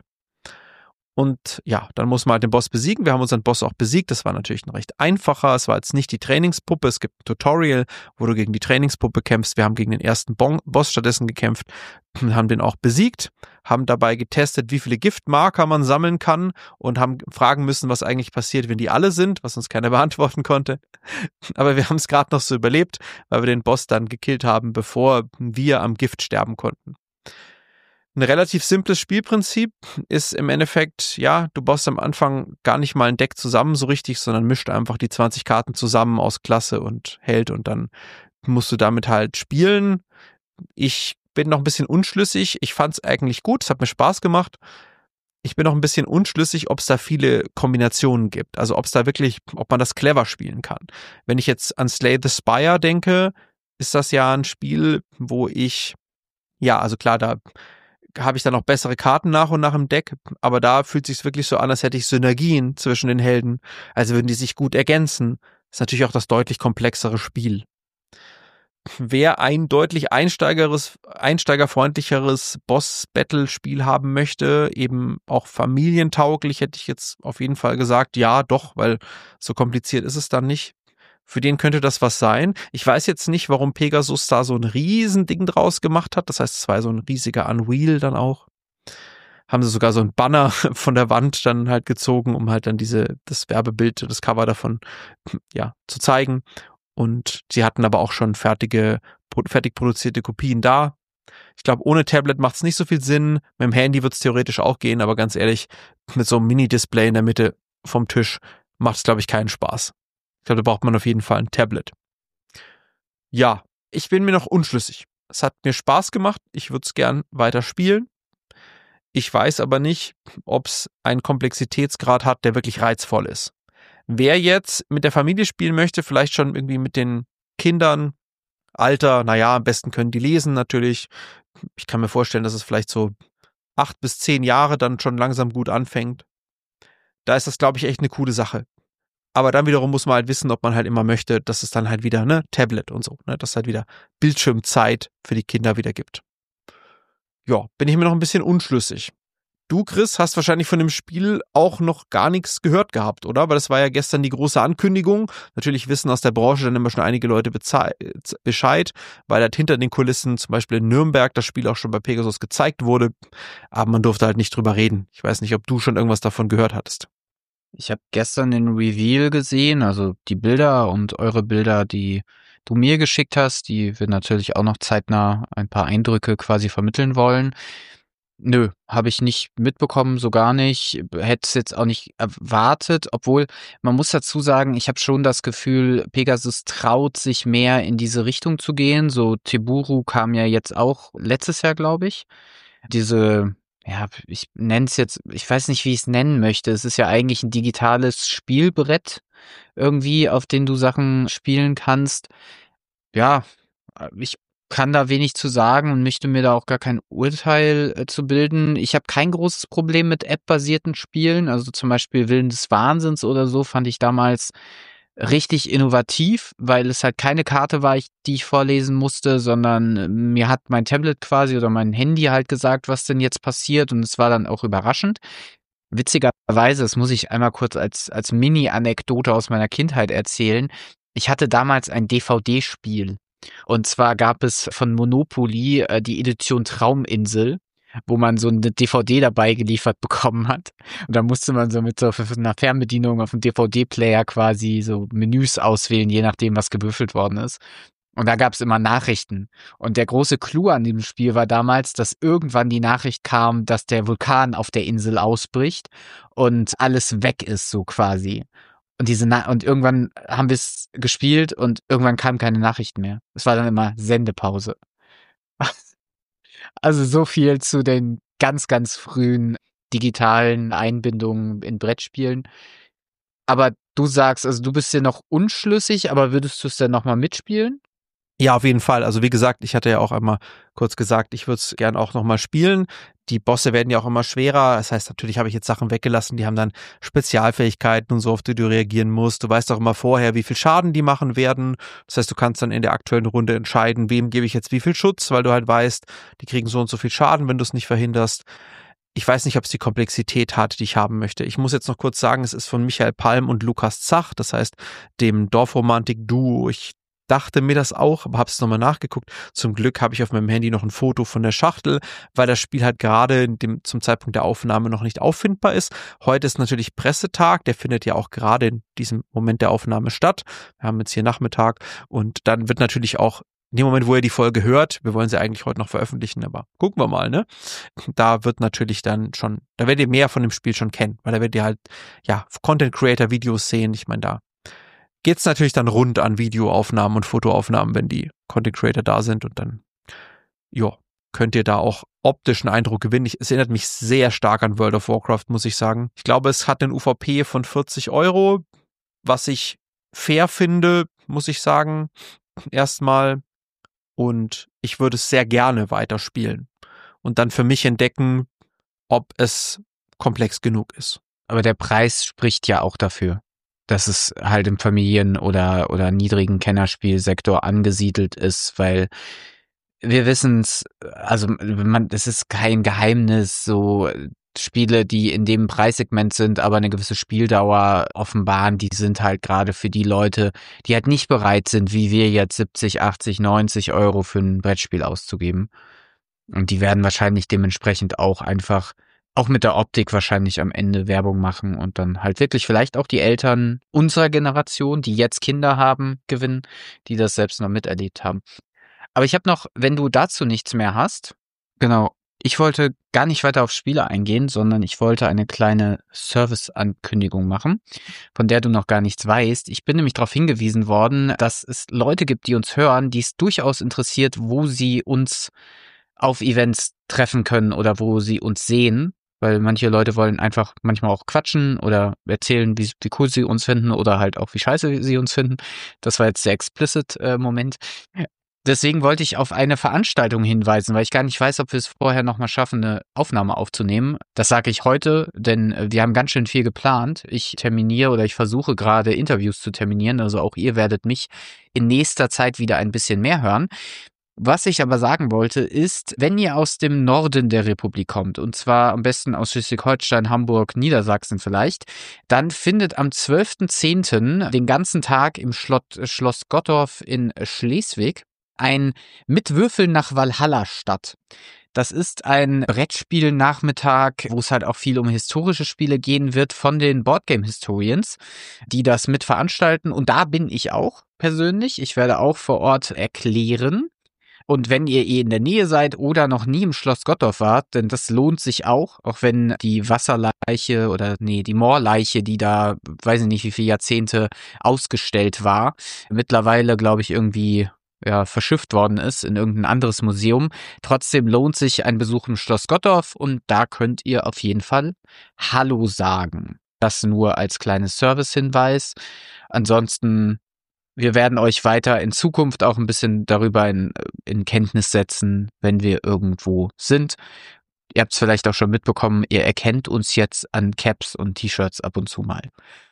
Und ja, dann muss man halt den Boss besiegen. Wir haben unseren Boss auch besiegt. Das war natürlich ein recht einfacher. Es war jetzt nicht die Trainingspuppe. Es gibt ein Tutorial, wo du gegen die Trainingspuppe kämpfst. Wir haben gegen den ersten bon- Boss stattdessen gekämpft, haben den auch besiegt, haben dabei getestet, wie viele Giftmarker man sammeln kann und haben fragen müssen, was eigentlich passiert, wenn die alle sind, was uns keiner beantworten konnte. Aber wir haben es gerade noch so überlebt, weil wir den Boss dann gekillt haben, bevor wir am Gift sterben konnten. Ein relativ simples Spielprinzip ist im Endeffekt, ja, du baust am Anfang gar nicht mal ein Deck zusammen so richtig, sondern mischt einfach die zwanzig Karten zusammen aus Klasse und Held und dann musst du damit halt spielen. Ich bin noch ein bisschen unschlüssig. Ich fand es eigentlich gut, es hat mir Spaß gemacht. Ich bin noch ein bisschen unschlüssig, ob es da viele Kombinationen gibt. Also ob es da wirklich, ob man das clever spielen kann. Wenn ich jetzt an Slay the Spire denke, ist das ja ein Spiel, wo ich, ja, also klar, da habe ich dann auch bessere Karten nach und nach im Deck, aber da fühlt es sich wirklich so an, als hätte ich Synergien zwischen den Helden, also würden die sich gut ergänzen. Das ist natürlich auch das deutlich komplexere Spiel. Wer ein deutlich einsteigeres, einsteigerfreundlicheres Boss-Battle-Spiel haben möchte, eben auch familientauglich, hätte ich jetzt auf jeden Fall gesagt, ja, doch, weil so kompliziert ist es dann nicht. Für den könnte das was sein. Ich weiß jetzt nicht, warum Pegasus da so ein Riesending draus gemacht hat. Das heißt, es war so ein riesiger Unreal dann auch. Haben sie sogar so ein Banner von der Wand dann halt gezogen, um halt dann diese, das Werbebild, das Cover davon, ja, zu zeigen. Und sie hatten aber auch schon fertige, fertig produzierte Kopien da. Ich glaube, ohne Tablet macht es nicht so viel Sinn. Mit dem Handy wird es theoretisch auch gehen, aber ganz ehrlich, mit so einem Mini-Display in der Mitte vom Tisch macht es, glaube ich, keinen Spaß. Ich glaube, da braucht man auf jeden Fall ein Tablet. Ja, ich bin mir noch unschlüssig. Es hat mir Spaß gemacht. Ich würde es gern weiter spielen. Ich weiß aber nicht, ob es einen Komplexitätsgrad hat, der wirklich reizvoll ist. Wer jetzt mit der Familie spielen möchte, vielleicht schon irgendwie mit den Kindern, Alter, naja, am besten können die lesen natürlich. Ich kann mir vorstellen, dass es vielleicht so acht bis zehn Jahre dann schon langsam gut anfängt. Da ist das, glaube ich, echt eine coole Sache. aber dann wiederum muss man halt wissen, ob man halt immer möchte, dass es dann halt wieder, ne, Tablet und so, ne, dass es halt wieder Bildschirmzeit für die Kinder wieder gibt. Ja, bin ich mir noch ein bisschen unschlüssig. Du, Chris, hast wahrscheinlich von dem Spiel auch noch gar nichts gehört gehabt, oder? Weil das war ja gestern die große Ankündigung. Natürlich wissen aus der Branche dann immer schon einige Leute Bescheid, weil halt hinter den Kulissen zum Beispiel in Nürnberg das Spiel auch schon bei Pegasus gezeigt wurde. Aber man durfte halt nicht drüber reden. Ich weiß nicht, ob du schon irgendwas davon gehört hattest.
Ich habe gestern den Reveal gesehen, also die Bilder und eure Bilder, die du mir geschickt hast, die wir natürlich auch noch zeitnah ein paar Eindrücke quasi vermitteln wollen. Nö, habe ich nicht mitbekommen, so gar nicht. Hätte es jetzt auch nicht erwartet, obwohl man muss dazu sagen, ich habe schon das Gefühl, Pegasus traut sich mehr in diese Richtung zu gehen. So Teburu kam ja jetzt auch letztes Jahr, glaube ich. Diese, ja, ich nenne es jetzt, ich weiß nicht, wie ich es nennen möchte. Es ist ja eigentlich ein digitales Spielbrett irgendwie, auf dem du Sachen spielen kannst. Ja, ich kann da wenig zu sagen und möchte mir da auch gar kein Urteil äh, zu bilden. Ich habe kein großes Problem mit App-basierten Spielen, also zum Beispiel Willen des Wahnsinns oder so fand ich damals richtig innovativ, weil es halt keine Karte war, ich, die ich vorlesen musste, sondern mir hat mein Tablet quasi oder mein Handy halt gesagt, was denn jetzt passiert und es war dann auch überraschend. Witzigerweise, das muss ich einmal kurz als, als Mini-Anekdote aus meiner Kindheit erzählen, ich hatte damals ein D V D-Spiel. Und zwar gab es von Monopoly äh, die Edition Trauminsel, wo man so eine D V D dabei geliefert bekommen hat. Und da musste man so mit so einer Fernbedienung auf dem D V D-Player quasi so Menüs auswählen, je nachdem, was gewürfelt worden ist. Und da gab es immer Nachrichten. Und der große Clou an dem Spiel war damals, dass irgendwann die Nachricht kam, dass der Vulkan auf der Insel ausbricht und alles weg ist, so quasi. Und diese Na- und irgendwann haben wir es gespielt und irgendwann kamen keine Nachrichten mehr. Es war dann immer Sendepause. Also so viel zu den ganz, ganz frühen digitalen Einbindungen in Brettspielen. Aber du sagst, also du bist ja noch unschlüssig, aber würdest du es denn nochmal mitspielen?
Ja, auf jeden Fall. Also wie gesagt, ich hatte ja auch einmal kurz gesagt, ich würde es gern auch nochmal spielen. Die Bosse werden ja auch immer schwerer. Das heißt, natürlich habe ich jetzt Sachen weggelassen, die haben dann Spezialfähigkeiten und so, auf die du reagieren musst. Du weißt auch immer vorher, wie viel Schaden die machen werden. Das heißt, du kannst dann in der aktuellen Runde entscheiden, wem gebe ich jetzt wie viel Schutz, weil du halt weißt, die kriegen so und so viel Schaden, wenn du es nicht verhinderst. Ich weiß nicht, ob es die Komplexität hat, die ich haben möchte. Ich muss jetzt noch kurz sagen, es ist von Michael Palm und Lukas Zach, das heißt dem Dorfromantik-Duo. Ich dachte mir das auch, aber habe es nochmal nachgeguckt. Zum Glück habe ich auf meinem Handy noch ein Foto von der Schachtel, weil das Spiel halt gerade in dem, zum Zeitpunkt der Aufnahme noch nicht auffindbar ist. Heute ist natürlich Pressetag, der findet ja auch gerade in diesem Moment der Aufnahme statt. Wir haben jetzt hier Nachmittag und dann wird natürlich auch in dem Moment, wo ihr die Folge hört, wir wollen sie eigentlich heute noch veröffentlichen, aber gucken wir mal, ne? Da wird natürlich dann schon, da werdet ihr mehr von dem Spiel schon kennen, weil da werdet ihr halt, ja, Content-Creator-Videos sehen. Ich meine, da geht's natürlich dann rund an Videoaufnahmen und Fotoaufnahmen, wenn die Content Creator da sind und dann, ja, könnt ihr da auch optischen Eindruck gewinnen. Ich, es erinnert mich sehr stark an World of Warcraft, muss ich sagen. Ich glaube, es hat einen U V P von vierzig Euro, was ich fair finde, muss ich sagen, erstmal. Und ich würde es sehr gerne weiterspielen und dann für mich entdecken, ob es komplex genug ist.
Aber der Preis spricht ja auch dafür, dass es halt im Familien- oder, oder niedrigen Kennerspielsektor angesiedelt ist, weil wir wissen es, also man, es ist kein Geheimnis, so Spiele, die in dem Preissegment sind, aber eine gewisse Spieldauer offenbaren, die sind halt gerade für die Leute, die halt nicht bereit sind, wie wir jetzt siebzig, achtzig, neunzig Euro für ein Brettspiel auszugeben. Und die werden wahrscheinlich dementsprechend auch einfach auch mit der Optik wahrscheinlich am Ende Werbung machen und dann halt wirklich vielleicht auch die Eltern unserer Generation, die jetzt Kinder haben, gewinnen, die das selbst noch miterlebt haben. Aber ich habe noch, wenn du dazu nichts mehr hast, genau, ich wollte gar nicht weiter auf Spiele eingehen, sondern ich wollte eine kleine Service-Ankündigung machen, von der du noch gar nichts weißt. Ich bin nämlich darauf hingewiesen worden, dass es Leute gibt, die uns hören, die es durchaus interessiert, wo sie uns auf Events treffen können oder wo sie uns sehen. Weil manche Leute wollen einfach manchmal auch quatschen oder erzählen, wie, wie cool sie uns finden oder halt auch wie scheiße sie uns finden. Das war jetzt der explicit äh, Moment. Deswegen wollte ich auf eine Veranstaltung hinweisen, weil ich gar nicht weiß, ob wir es vorher nochmal schaffen, eine Aufnahme aufzunehmen. Das sage ich heute, denn wir haben ganz schön viel geplant. Ich terminiere oder ich versuche gerade Interviews zu terminieren, also auch ihr werdet mich in nächster Zeit wieder ein bisschen mehr hören. Was ich aber sagen wollte, ist, wenn ihr aus dem Norden der Republik kommt, und zwar am besten aus Schleswig-Holstein, Hamburg, Niedersachsen vielleicht, dann findet am zwölften zehnten den ganzen Tag im Schlott, Schloss Gottorf in Schleswig ein Mit Würfeln nach Valhalla statt. Das ist ein Brettspiel-Nachmittag, wo es halt auch viel um historische Spiele gehen wird von den Boardgame-Historians, die das mit veranstalten. Und da bin ich auch persönlich. Ich werde auch vor Ort erklären. Und wenn ihr eh in der Nähe seid oder noch nie im Schloss Gottorf wart, denn das lohnt sich auch, auch wenn die Wasserleiche oder nee, die Moorleiche, die da, weiß ich nicht wie viele Jahrzehnte ausgestellt war, mittlerweile, glaube ich, irgendwie ja, verschifft worden ist in irgendein anderes Museum. Trotzdem lohnt sich ein Besuch im Schloss Gottorf und da könnt ihr auf jeden Fall Hallo sagen. Das nur als kleines Servicehinweis. Ansonsten wir werden euch weiter in Zukunft auch ein bisschen darüber in, in Kenntnis setzen, wenn wir irgendwo sind. Ihr habt es vielleicht auch schon mitbekommen, ihr erkennt uns jetzt an Caps und T-Shirts ab und zu mal.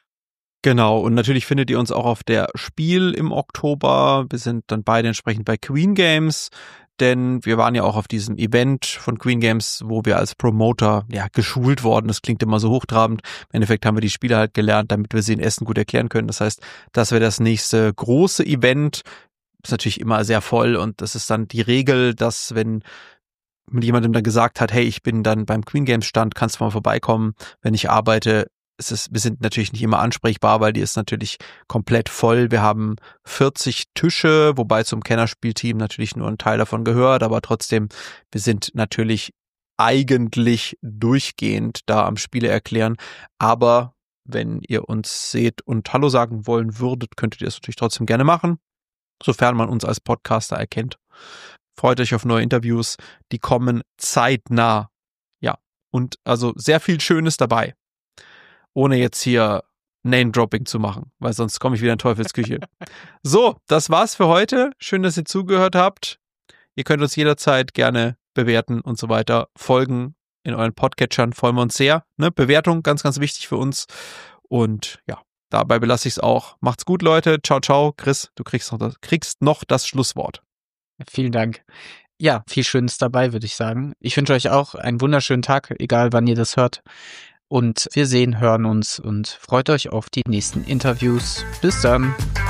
Genau, und natürlich findet ihr uns auch auf der Spiel im Oktober. Wir sind dann beide entsprechend bei Queen Games, denn wir waren ja auch auf diesem Event von Queen Games, wo wir als Promoter ja geschult worden. Das klingt immer so hochtrabend. Im Endeffekt haben wir die Spiele halt gelernt, damit wir sie in Essen gut erklären können. Das heißt, das wäre das nächste große Event. Ist natürlich immer sehr voll und das ist dann die Regel, dass wenn mit jemandem dann gesagt hat, hey, ich bin dann beim Queen Games Stand, kannst du mal vorbeikommen, wenn ich arbeite. Es ist, wir sind natürlich nicht immer ansprechbar, weil die ist natürlich komplett voll. Wir haben vierzig Tische, wobei zum Kennerspielteam natürlich nur ein Teil davon gehört, aber trotzdem, wir sind natürlich eigentlich durchgehend da am Spiele erklären. Aber wenn ihr uns seht und Hallo sagen wollen würdet, könntet ihr das natürlich trotzdem gerne machen, sofern man uns als Podcaster erkennt. Freut euch auf neue Interviews, die kommen zeitnah. Ja, und also sehr viel Schönes dabei. Ohne jetzt hier Name-Dropping zu machen, weil sonst komme ich wieder in Teufelsküche. So, das war's für heute. Schön, dass ihr zugehört habt. Ihr könnt uns jederzeit gerne bewerten und so weiter. Folgen in euren Podcatchern, freuen wir uns sehr. Ne? Bewertung, ganz, ganz wichtig für uns. Und ja, dabei belasse ich es auch. Macht's gut, Leute. Ciao, ciao. Chris, du kriegst noch das, kriegst noch das Schlusswort.
Vielen Dank. Ja, viel Schönes dabei, würde ich sagen. Ich wünsche euch auch einen wunderschönen Tag, egal wann ihr das hört. Und wir sehen, hören uns und freut euch auf die nächsten Interviews. Bis dann.